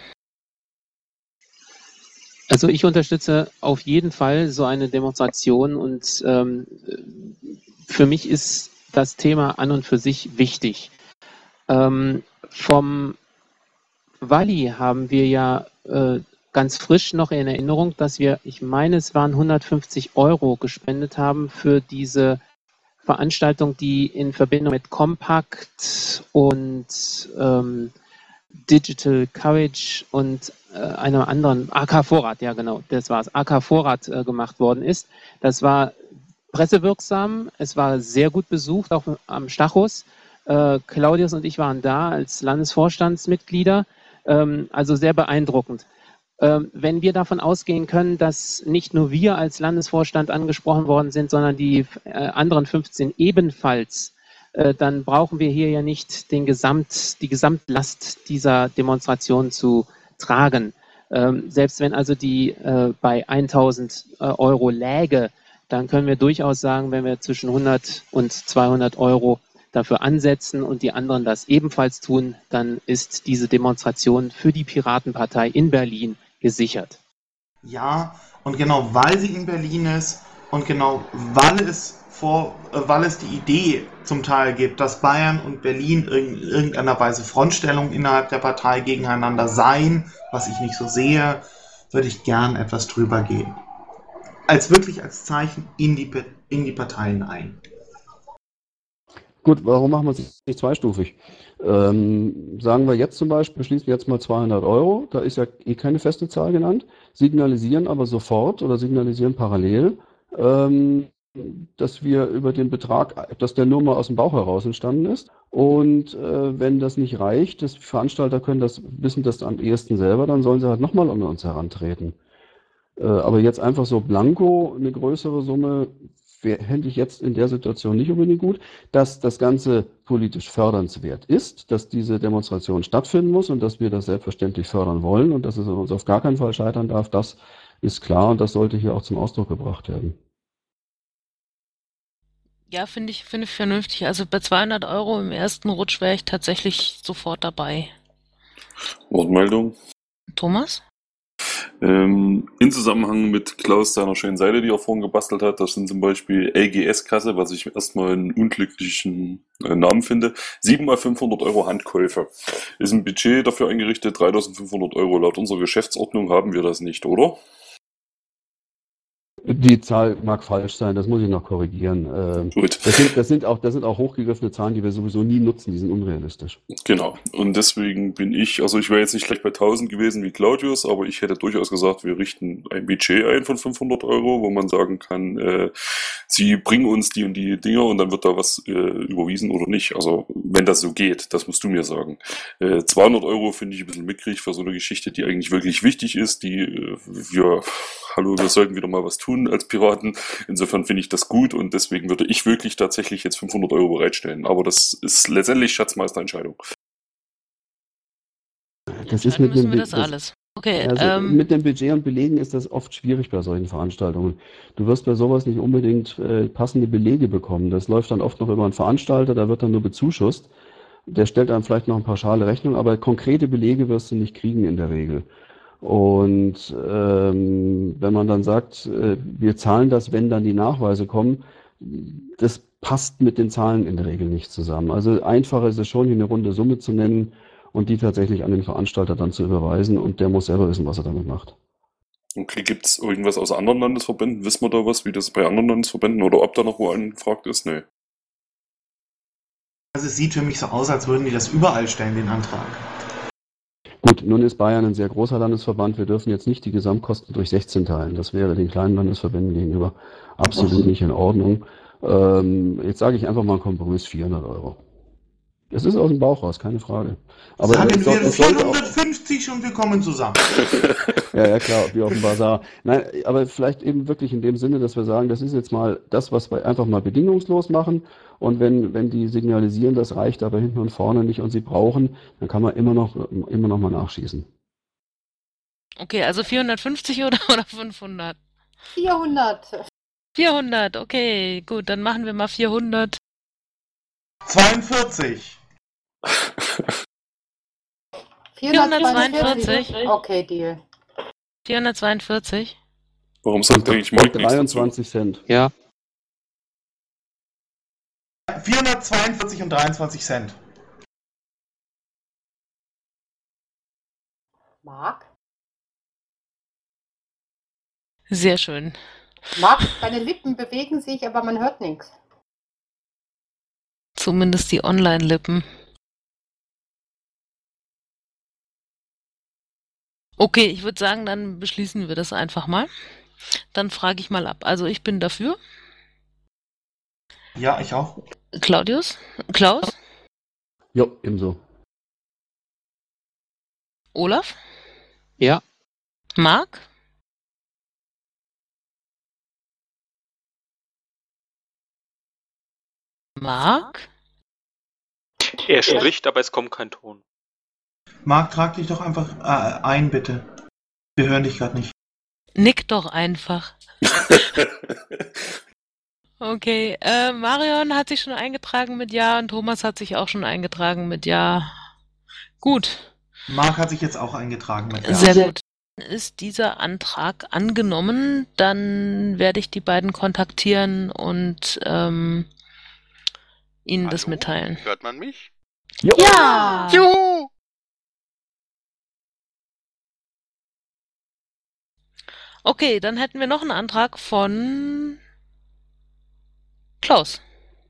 Speaker 5: Also ich unterstütze auf jeden Fall so eine Demonstration und ähm, für mich ist das Thema an und für sich wichtig. Ähm, vom Walli haben wir ja äh, ganz frisch noch in Erinnerung, dass wir, ich meine, es waren hundertfünfzig Euro gespendet haben für diese Veranstaltung, die in Verbindung mit Compact und ähm, Digital Courage und äh, einem anderen, A K Vorrat, ja genau, das war es, A K Vorrat äh, gemacht worden ist. Das war pressewirksam, es war sehr gut besucht, auch am Stachus. Äh, Claudius und ich waren da als Landesvorstandsmitglieder, ähm, also sehr beeindruckend. Ähm, wenn wir davon ausgehen können, dass nicht nur wir als Landesvorstand angesprochen worden sind, sondern die äh, anderen fünfzehn ebenfalls, äh, dann brauchen wir hier ja nicht den Gesamt, die Gesamtlast dieser Demonstration zu tragen. Ähm, selbst wenn also die äh, bei eintausend äh, Euro läge, dann können wir durchaus sagen, wenn wir zwischen hundert und zweihundert Euro dafür ansetzen und die anderen das ebenfalls tun, dann ist diese Demonstration für die Piratenpartei in Berlin gesichert.
Speaker 3: Ja, und genau weil sie in Berlin ist und genau weil es vor, äh, weil es die Idee zum Teil gibt, dass Bayern und Berlin in irgendeiner Weise Frontstellung innerhalb der Partei gegeneinander seien, was ich nicht so sehe, würde ich gern etwas drüber gehen. Als wirklich als Zeichen in die, in die Partei hinein.
Speaker 4: Gut, warum machen wir es nicht zweistufig? Ähm, sagen wir jetzt zum Beispiel, beschließen wir jetzt mal zweihundert Euro, da ist ja eh keine feste Zahl genannt, signalisieren aber sofort oder signalisieren parallel, ähm, dass wir über den Betrag, dass der nur mal aus dem Bauch heraus entstanden ist. Und äh, wenn das nicht reicht, das Veranstalter können das, wissen das am ehesten selber, dann sollen sie halt nochmal an uns herantreten. Äh, aber jetzt einfach so blanko eine größere Summe fände ich jetzt in der Situation nicht unbedingt gut. Dass das Ganze politisch fördernswert ist, dass diese Demonstration stattfinden muss und dass wir das selbstverständlich fördern wollen und dass es uns auf gar keinen Fall scheitern darf, das ist klar und das sollte hier auch zum Ausdruck gebracht werden.
Speaker 1: Ja, finde ich, finde ich vernünftig. Also bei zweihundert Euro im ersten Rutsch wäre ich tatsächlich sofort dabei.
Speaker 2: Wortmeldung.
Speaker 1: Thomas?
Speaker 2: Ähm, in Zusammenhang mit Klaus seiner schönen Seite, die er vorhin gebastelt hat, das sind zum Beispiel L G S-Kasse, was ich erstmal einen unglücklichen äh, Namen finde, sieben mal fünfhundert Euro Handkäufe. Ist ein Budget dafür eingerichtet, dreitausendfünfhundert Euro. Laut unserer Geschäftsordnung haben wir das nicht, oder?
Speaker 4: Die Zahl mag falsch sein, das muss ich noch korrigieren. Ähm,
Speaker 2: Gut.
Speaker 4: Das sind, das sind auch, das sind auch hochgegriffene Zahlen, die wir sowieso nie nutzen, die sind unrealistisch.
Speaker 2: Genau. Und deswegen bin ich, also ich wäre jetzt nicht gleich bei tausend gewesen wie Claudius, aber ich hätte durchaus gesagt, wir richten ein Budget ein von fünfhundert Euro, wo man sagen kann, äh, sie bringen uns die und die Dinger und dann wird da was äh, überwiesen oder nicht. Also wenn das so geht, das musst du mir sagen. Äh, zweihundert Euro finde ich ein bisschen mickrig für so eine Geschichte, die eigentlich wirklich wichtig ist, die äh, wir, hallo, wir sollten wieder mal was tun als Piraten. Insofern finde ich das gut und deswegen würde ich wirklich tatsächlich jetzt fünfhundert Euro bereitstellen. Aber das ist letztendlich Schatzmeisterentscheidung.
Speaker 4: Das ist
Speaker 1: Entscheiden
Speaker 4: mit
Speaker 1: müssen
Speaker 4: dem,
Speaker 1: wir das
Speaker 4: das,
Speaker 1: alles. Okay,
Speaker 4: also
Speaker 1: ähm,
Speaker 4: mit dem Budget und Belegen ist das oft schwierig bei solchen Veranstaltungen. Du wirst bei sowas nicht unbedingt äh, passende Belege bekommen. Das läuft dann oft noch über einen Veranstalter, da wird dann nur bezuschusst. Der stellt dann vielleicht noch eine pauschale Rechnung, aber konkrete Belege wirst du nicht kriegen in der Regel. Und ähm, wenn man dann sagt, äh, wir zahlen das, wenn dann die Nachweise kommen, das passt mit den Zahlen in der Regel nicht zusammen. Also einfacher ist es schon, hier eine runde Summe zu nennen und die tatsächlich an den Veranstalter dann zu überweisen und der muss selber wissen, was er damit macht.
Speaker 2: Okay, gibt es irgendwas aus anderen Landesverbänden? Wissen wir da was, wie das bei anderen Landesverbänden oder ob da noch wo angefragt ist? Nee.
Speaker 3: Also es sieht für mich so aus, als würden die das überall stellen, den Antrag.
Speaker 4: Gut, nun ist Bayern ein sehr großer Landesverband. Wir dürfen jetzt nicht die Gesamtkosten durch sechzehn teilen. Das wäre den kleinen Landesverbänden gegenüber absolut nicht in Ordnung. Ähm, jetzt sage ich einfach mal einen Kompromiss, vierhundert Euro. Es ist aus dem Bauch raus, keine Frage. Aber
Speaker 3: Sagen
Speaker 4: es soll-
Speaker 3: wir
Speaker 4: es sollte auch-
Speaker 3: vierhundertfünfzig und wir kommen zusammen.
Speaker 4: Ja, ja, klar, wie auf dem Basar. Nein, aber vielleicht eben wirklich in dem Sinne, dass wir sagen, das ist jetzt mal das, was wir einfach mal bedingungslos machen. Und wenn, wenn die signalisieren, das reicht aber hinten und vorne nicht und sie brauchen, dann kann man immer noch, immer noch mal nachschießen.
Speaker 1: okay, also vierhundertfünfzig oder, oder fünfhundert?
Speaker 7: vierhundert.
Speaker 1: vierhundert, okay, gut, dann machen wir mal vierhundert.
Speaker 3: zweiundvierzig.
Speaker 1: vierhundertzweiundvierzig.
Speaker 7: Okay, Deal.
Speaker 1: vierhundertzweiundvierzig.
Speaker 2: Warum sagt eigentlich Mike nichts dazu?
Speaker 4: dreiundzwanzig Cent.
Speaker 5: Ja,
Speaker 3: vierhundertzweiundvierzig und dreiundzwanzig Cent.
Speaker 7: Marc?
Speaker 1: Sehr schön.
Speaker 7: Marc, deine Lippen bewegen sich, aber man hört nichts.
Speaker 1: Zumindest die Online-Lippen. Okay, ich würde sagen, dann beschließen wir das einfach mal. Dann frage ich mal ab. Also ich bin dafür.
Speaker 3: Ja, ich auch.
Speaker 1: Claudius? Klaus?
Speaker 4: Jo, ebenso.
Speaker 1: Olaf?
Speaker 5: ja.
Speaker 1: Marc? Marc?
Speaker 9: Er spricht, aber es kommt kein Ton.
Speaker 3: Marc, trag dich doch einfach äh, ein, bitte. Wir hören dich gerade nicht.
Speaker 1: Nick doch einfach. Okay, äh, Marion hat sich schon eingetragen mit Ja und Thomas hat sich auch schon eingetragen mit Ja. Gut,
Speaker 3: Marc hat sich jetzt auch eingetragen mit Ja.
Speaker 1: sehr gut. Ist dieser Antrag angenommen, dann werde ich die beiden kontaktieren und ähm, ihnen das
Speaker 6: Hallo?
Speaker 1: mitteilen.
Speaker 6: Hört man mich?
Speaker 1: Ja!
Speaker 6: Juhu!
Speaker 1: Okay, dann hätten wir noch einen Antrag von Klaus.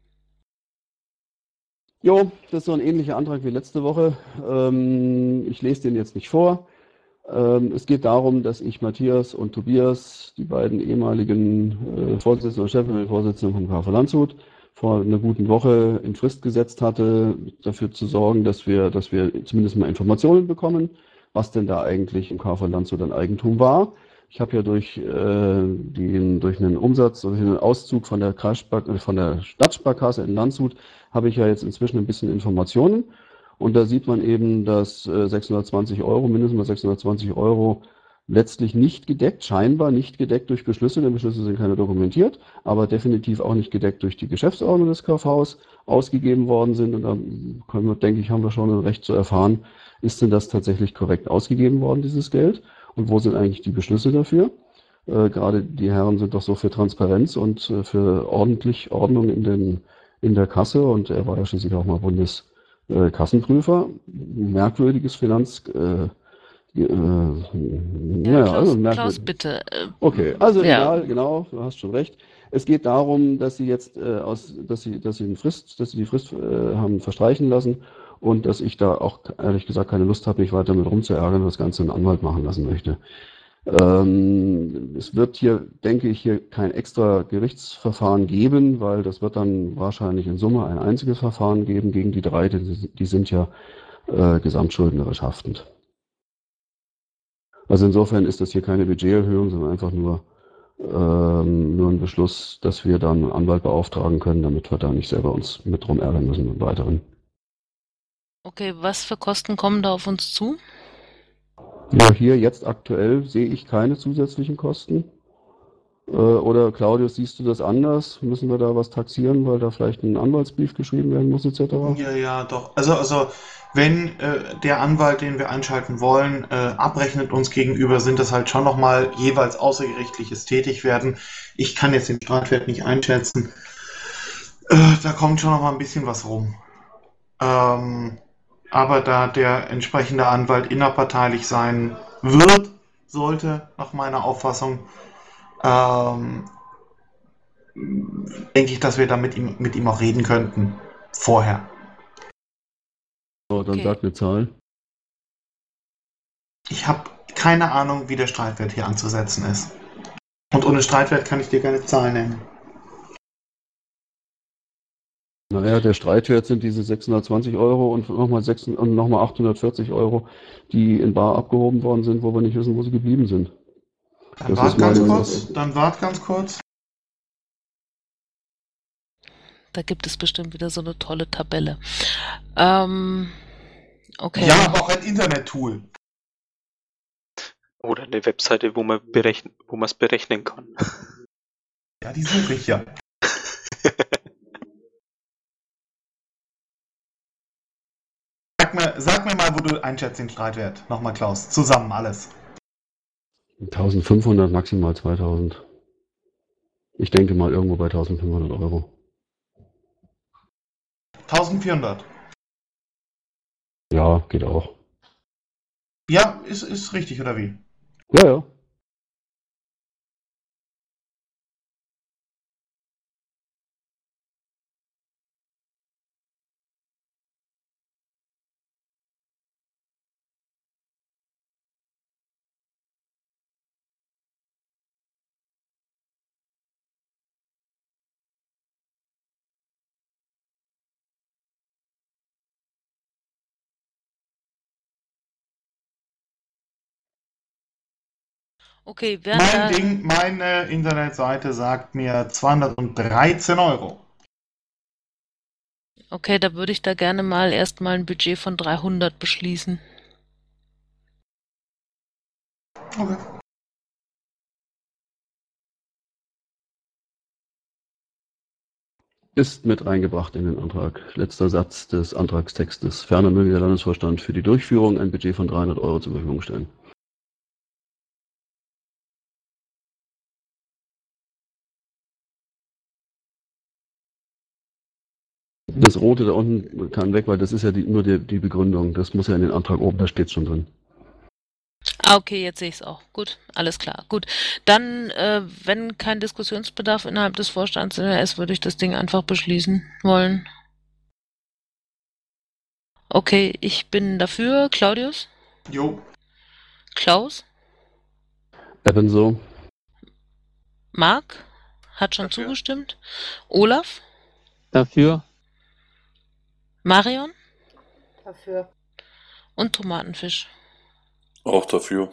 Speaker 4: Jo, das ist so ein ähnlicher Antrag wie letzte Woche. Ähm, ich lese den jetzt nicht vor. Ähm, es geht darum, dass ich Matthias und Tobias, die beiden ehemaligen äh, Vorsitzenden und Stellvertretenden vom K V Landshut, vor einer guten Woche in Frist gesetzt hatte, dafür zu sorgen, dass wir, dass wir zumindest mal Informationen bekommen, was denn da eigentlich im K V Landshut an Eigentum war. Ich habe ja durch, äh, den, durch einen Umsatz, durch einen Auszug von der, Kreisspar- von der Stadtsparkasse in Landshut, habe ich ja jetzt inzwischen ein bisschen Informationen. Und da sieht man eben, dass äh, sechshundertzwanzig Euro, mindestens mal sechshundertzwanzig Euro, letztlich nicht gedeckt, scheinbar nicht gedeckt durch Beschlüsse, denn Beschlüsse sind keine dokumentiert, aber definitiv auch nicht gedeckt durch die Geschäftsordnung des K Vs ausgegeben worden sind. Und da können wir, denke ich, haben wir schon ein Recht zu erfahren, ist denn das tatsächlich korrekt ausgegeben worden, dieses Geld? Und wo sind eigentlich die Beschlüsse dafür? Äh, gerade die Herren sind doch so für Transparenz und äh, für ordentlich Ordnung in, den, in der Kasse. Und er war ja schließlich auch mal Bundeskassenprüfer. Merkwürdiges Finanz, äh, Die, äh,
Speaker 1: Ja,
Speaker 4: naja,
Speaker 1: Klaus,
Speaker 4: also
Speaker 1: Klaus,
Speaker 4: merkwürdig.
Speaker 1: bitte. Äh,
Speaker 4: Okay, also
Speaker 1: ja.
Speaker 4: egal, genau, du hast schon recht. Es geht darum, dass sie jetzt äh, aus, dass sie, dass sie eine Frist, dass sie die Frist äh, haben verstreichen lassen und dass ich da auch ehrlich gesagt keine Lust habe, mich weiter mit rumzuärgern und das Ganze einen Anwalt machen lassen möchte. Ähm, es wird hier, denke ich, hier kein extra Gerichtsverfahren geben, weil das wird dann wahrscheinlich in Summe ein einziges Verfahren geben gegen die drei, die, die sind ja äh, gesamtschuldnerisch haftend. Also insofern ist das hier keine Budgeterhöhung, sondern einfach nur, ähm, nur ein Beschluss, dass wir dann einen Anwalt beauftragen können, damit wir da nicht selber uns mit drum ärgern müssen im Weiteren.
Speaker 1: Okay, was für Kosten kommen da auf uns zu?
Speaker 4: Ja, hier jetzt aktuell sehe ich keine zusätzlichen Kosten. Äh, oder Claudius, siehst du das anders? Müssen wir da was taxieren, weil da vielleicht ein Anwaltsbrief geschrieben werden muss, et cetera?
Speaker 3: Ja, ja, doch. Also, also wenn äh, der Anwalt, den wir einschalten wollen, äh, abrechnet uns gegenüber, sind das halt schon nochmal jeweils außergerichtliches Tätigwerden. Ich kann jetzt den Streitwert nicht einschätzen. Äh, da kommt schon nochmal ein bisschen was rum. Ähm, aber da der entsprechende Anwalt innerparteilich sein wird, sollte, nach meiner Auffassung, ähm, denke ich, dass wir da mit ihm, mit ihm auch reden könnten. Vorher.
Speaker 4: So, dann
Speaker 1: Okay.
Speaker 4: sag eine Zahl.
Speaker 3: Ich habe keine Ahnung, wie der Streitwert hier anzusetzen ist. Und ohne Streitwert kann ich dir keine Zahl nennen.
Speaker 4: Naja, der Streitwert sind diese sechshundertzwanzig Euro und nochmal noch achthundertvierzig Euro, die in bar abgehoben worden sind, wo wir nicht wissen, wo sie geblieben sind.
Speaker 3: Dann
Speaker 4: Das
Speaker 3: wart
Speaker 4: ist
Speaker 3: ganz
Speaker 4: meine-
Speaker 3: kurz, dann wart ganz kurz.
Speaker 1: Da gibt es bestimmt wieder so eine tolle Tabelle. Ähm, okay.
Speaker 3: Ja, aber auch ein Internet-Tool.
Speaker 9: Oder eine Webseite, wo man berechnen, wo man es berechnen kann.
Speaker 3: Ja, die suche ich ja. Sag mir, sag mir mal, wo du einschätzt den Streitwert. Nochmal, Klaus. Zusammen alles.
Speaker 4: eintausendfünfhundert, maximal zweitausend. Ich denke mal irgendwo bei eintausendfünfhundert Euro.
Speaker 3: eintausendvierhundert.
Speaker 4: Ja, geht auch.
Speaker 3: Ja, ist, ist richtig, oder wie?
Speaker 4: Ja, ja.
Speaker 1: Okay, während
Speaker 3: Mein
Speaker 1: da,
Speaker 3: Ding, meine Internetseite sagt mir zweihundertdreizehn Euro.
Speaker 1: okay, da würde ich da gerne mal erstmal ein Budget von dreihundert beschließen.
Speaker 3: Okay.
Speaker 4: Ist mit reingebracht in den Antrag. Letzter Satz des Antragstextes. Ferner möge der Landesvorstand für die Durchführung ein Budget von dreihundert Euro zur Verfügung stellen. Das Rote da unten kann weg, weil das ist ja die, nur die, die Begründung. Das muss ja in den Antrag oben, da steht schon drin.
Speaker 1: Ah, okay, jetzt sehe ich es auch. Gut, alles klar. Gut, dann, äh, wenn kein Diskussionsbedarf innerhalb des Vorstands mehr ist, würde ich das Ding einfach beschließen wollen. Okay, ich bin dafür. Claudius?
Speaker 3: Jo.
Speaker 1: Klaus?
Speaker 4: Ebenso.
Speaker 1: Marc? Hat schon
Speaker 6: Dafür.
Speaker 1: zugestimmt. Olaf?
Speaker 5: Dafür.
Speaker 1: Marion?
Speaker 7: Dafür.
Speaker 1: Und Tomatenfisch.
Speaker 2: Auch dafür.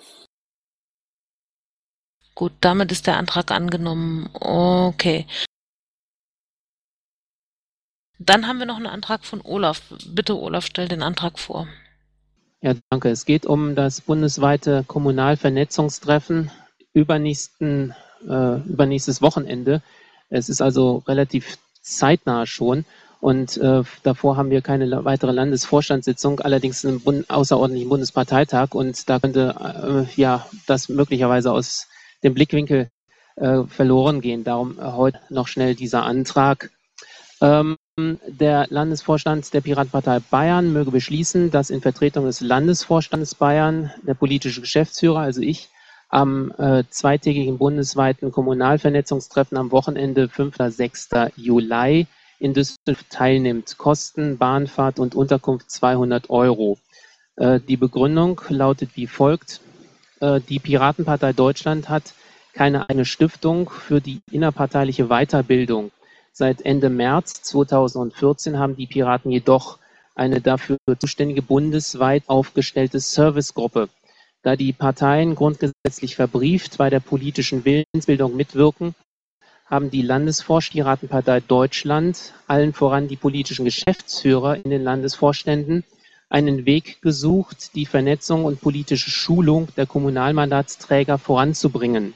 Speaker 1: Gut, damit ist der Antrag angenommen. Okay. Dann haben wir noch einen Antrag von Olaf. Bitte, Olaf, stell den Antrag vor.
Speaker 5: Ja, danke. Es geht um das bundesweite Kommunalvernetzungstreffen übernächsten, äh, übernächstes Wochenende. Es ist also relativ zeitnah schon. Und äh, davor haben wir keine la- weitere Landesvorstandssitzung, allerdings einen Bund außerordentlichen Bundesparteitag. Und da könnte äh, ja das möglicherweise aus dem Blickwinkel äh, verloren gehen. Darum äh, heute noch schnell dieser Antrag. Ähm, Der Landesvorstand der Piratenpartei Bayern möge beschließen, dass in Vertretung des Landesvorstandes Bayern der politische Geschäftsführer, also ich, am äh, zweitägigen bundesweiten Kommunalvernetzungstreffen am Wochenende fünfter sechster Juli in Düsseldorf teilnimmt. Kosten, Bahnfahrt und Unterkunft zweihundert Euro. Äh, die Begründung lautet wie folgt. Äh, die Piratenpartei Deutschland hat keine eigene Stiftung für die innerparteiliche Weiterbildung. Seit Ende März zweitausendvierzehn haben die Piraten jedoch eine dafür zuständige bundesweit aufgestellte Servicegruppe. Da die Parteien grundgesetzlich verbrieft bei der politischen Willensbildung mitwirken, haben die Landesvorstiratenpartei Deutschland, allen voran die politischen Geschäftsführer in den Landesvorständen, einen Weg gesucht, die Vernetzung und politische Schulung der Kommunalmandatsträger voranzubringen.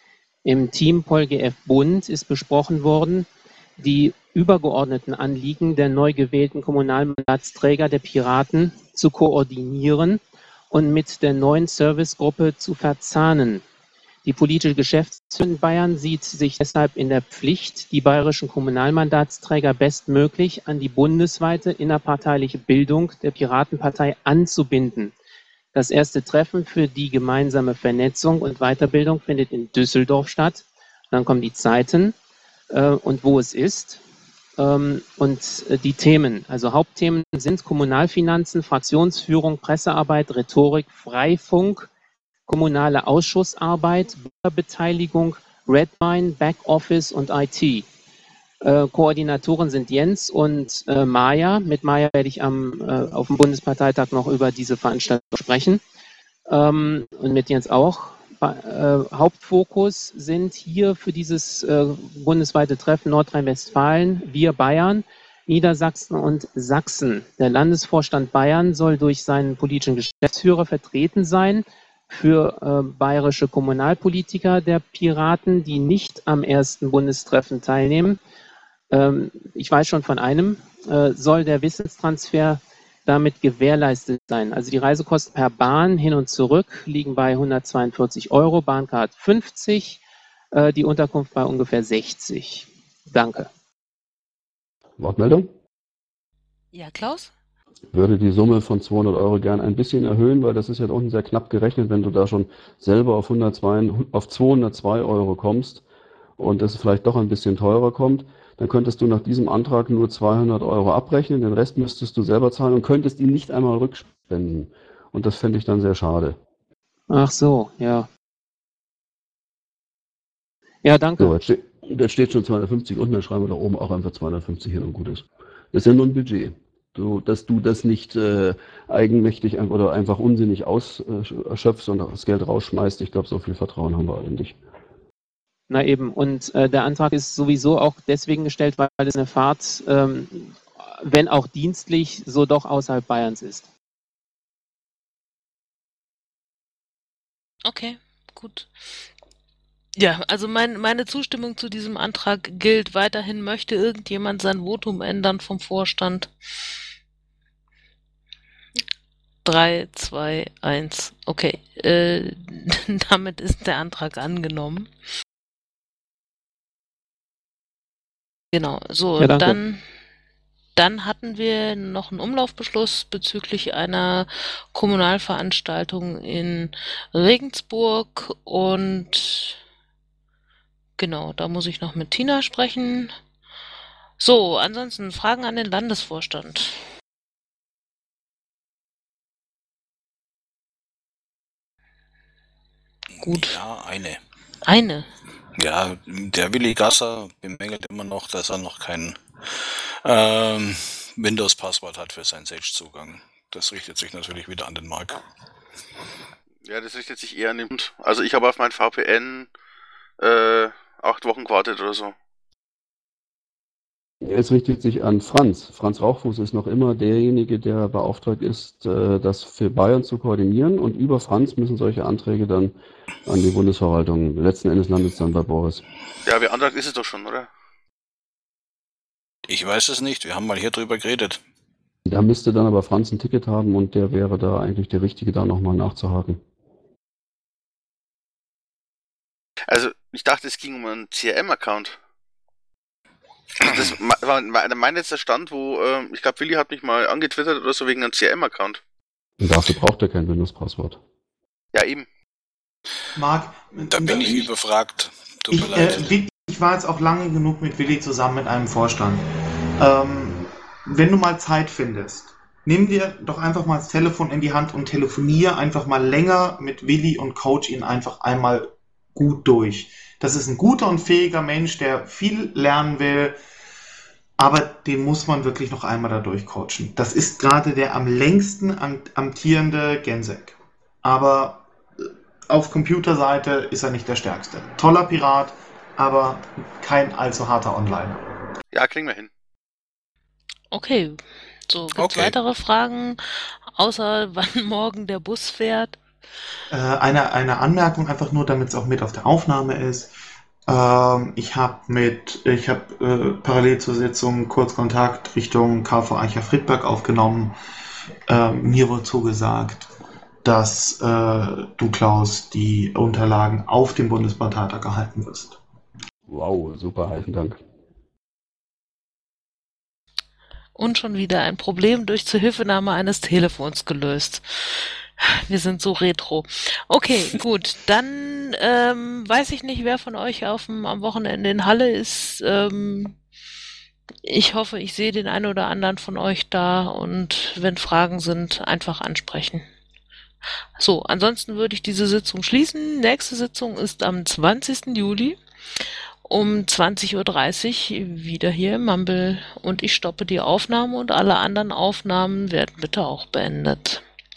Speaker 5: Im Team PolGF Bund ist besprochen worden, die übergeordneten Anliegen der neu gewählten Kommunalmandatsträger der Piraten zu koordinieren und mit der neuen Servicegruppe zu verzahnen. Die politische Geschäftsführung in Bayern sieht sich deshalb in der Pflicht, die bayerischen Kommunalmandatsträger bestmöglich an die bundesweite innerparteiliche Bildung der Piratenpartei anzubinden. Das erste Treffen für die gemeinsame Vernetzung und Weiterbildung findet in Düsseldorf statt. Dann kommen die Zeiten äh, und wo es ist. Ähm, und äh, die Themen, also Hauptthemen sind Kommunalfinanzen, Fraktionsführung, Pressearbeit, Rhetorik, Freifunk, kommunale Ausschussarbeit, Bürgerbeteiligung, Redmine, Backoffice und I T. Äh, Koordinatoren sind Jens und äh, Maja. Mit Maja werde ich am, äh, auf dem Bundesparteitag noch über diese Veranstaltung sprechen. Ähm, und mit Jens auch. Äh, Hauptfokus sind hier für dieses äh, bundesweite Treffen Nordrhein-Westfalen, wir Bayern, Niedersachsen und Sachsen. Der Landesvorstand Bayern soll durch seinen politischen Geschäftsführer vertreten sein für äh, bayerische Kommunalpolitiker der Piraten, die nicht am ersten Bundestreffen teilnehmen. Ähm, ich weiß schon von einem, äh, soll der Wissenstransfer damit gewährleistet sein. Also die Reisekosten per Bahn hin und zurück liegen bei hundertzweiundvierzig Euro, Bahncard fünfzig, äh, die Unterkunft bei ungefähr sechzig. Danke.
Speaker 4: Wortmeldung?
Speaker 1: Ja, Klaus?
Speaker 4: Ich würde die Summe von zweihundert Euro gern ein bisschen erhöhen, weil das ist ja unten sehr knapp gerechnet, wenn du da schon selber auf, hundertzwei, auf zweihundertzwei Euro kommst und es vielleicht doch ein bisschen teurer kommt, dann könntest du nach diesem Antrag nur zweihundert Euro abrechnen, den Rest müsstest du selber zahlen und könntest ihn nicht einmal rückspenden. Und das fände ich dann sehr schade.
Speaker 5: Ach so, ja. Ja, danke.
Speaker 4: So, jetzt steht, jetzt steht schon zweihundertfünfzig unten, dann schreiben wir da oben auch einfach zweihundertfünfzig hin und gut ist. Das ist ja nur ein Budget. Du, dass du das nicht äh, eigenmächtig oder einfach unsinnig ausschöpfst und das Geld rausschmeißt, ich glaube, so viel Vertrauen haben wir alle in dich.
Speaker 5: Na eben, und äh, der Antrag ist sowieso auch deswegen gestellt, weil es eine Fahrt, ähm, wenn auch dienstlich, so doch außerhalb Bayerns ist.
Speaker 1: Okay, gut. Ja, also mein, meine Zustimmung zu diesem Antrag gilt weiterhin. Möchte irgendjemand sein Votum ändern vom Vorstand? Drei, zwei, eins. Okay, äh, damit ist der Antrag angenommen. Genau, so,
Speaker 5: Ja, danke.
Speaker 1: dann, dann hatten wir noch einen Umlaufbeschluss bezüglich einer Kommunalveranstaltung in Regensburg und genau, da muss ich noch mit Tina sprechen. So, ansonsten Fragen an den Landesvorstand. Gut.
Speaker 8: Ja, eine.
Speaker 1: Eine.
Speaker 8: Ja, der Willi Gasser bemängelt immer noch, dass er noch kein ähm, Windows-Passwort hat für seinen Sage-Zugang. Das richtet sich natürlich wieder an den Marc.
Speaker 6: Ja, das richtet sich eher an den Mund. Also ich habe auf mein V P N äh, acht Wochen gewartet oder so.
Speaker 4: Es richtet sich an Franz. Franz Rauchfuß ist noch immer derjenige, der beauftragt ist, das für Bayern zu koordinieren. Und über Franz müssen solche Anträge dann an die Bundesverwaltung, letzten Endes landet es dann bei Boris.
Speaker 6: Ja, beantragt ist es doch schon, oder?
Speaker 8: Ich weiß es nicht, wir haben mal hier drüber geredet.
Speaker 4: Da müsste dann aber Franz ein Ticket haben und der wäre da eigentlich der Richtige, da nochmal nachzuhaken.
Speaker 6: Also, ich dachte, es ging um einen C R M-Account. Das war mein letzter Stand, wo, äh, ich glaube, Willi hat mich mal angetwittert oder so wegen einem C R M-Account.
Speaker 4: Und dafür braucht er kein Windows-Passwort.
Speaker 6: Ja, eben.
Speaker 3: Marc,
Speaker 8: Da bin ich überfragt. Tut
Speaker 3: ich,
Speaker 8: mir leid.
Speaker 3: äh, Willi, ich war jetzt auch lange genug mit Willi zusammen mit einem Vorstand. Ähm, wenn du mal Zeit findest, nimm dir doch einfach mal das Telefon in die Hand und telefonier einfach mal länger mit Willi und coach ihn einfach einmal gut durch. Das ist ein guter und fähiger Mensch, der viel lernen will, aber den muss man wirklich noch einmal da durchcoachen. Das ist gerade der am längsten amtierende Gensek. Aber auf Computerseite ist er nicht der Stärkste. Toller Pirat, aber kein allzu harter Onliner.
Speaker 6: Ja, kriegen wir hin.
Speaker 1: Okay, so, gibt's
Speaker 8: Okay.
Speaker 1: weitere Fragen, außer wann morgen der Bus fährt?
Speaker 3: Äh, eine, eine Anmerkung einfach nur, damit es auch mit auf der Aufnahme ist. Ähm, ich habe mit, ich habe äh, parallel zur Sitzung Kurzkontakt Richtung K V Eicher Friedberg aufgenommen. Ähm, mir wurde zugesagt, dass äh, du, Klaus, die Unterlagen auf dem Bundesparteitag erhalten wirst.
Speaker 4: Wow, super, heißen Dank.
Speaker 1: Und schon wieder ein Problem durch Zuhilfenahme eines Telefons gelöst. Wir sind so retro. Okay, gut. Dann ähm, weiß ich nicht, wer von euch auf dem, am Wochenende in Halle ist. Ähm, ich hoffe, ich sehe den einen oder anderen von euch da und wenn Fragen sind, einfach ansprechen. So, ansonsten würde ich diese Sitzung schließen. Nächste Sitzung ist am zwanzigsten Juli um zwanzig Uhr dreißig wieder hier im Mumble und ich stoppe die Aufnahme und alle anderen Aufnahmen werden bitte auch beendet.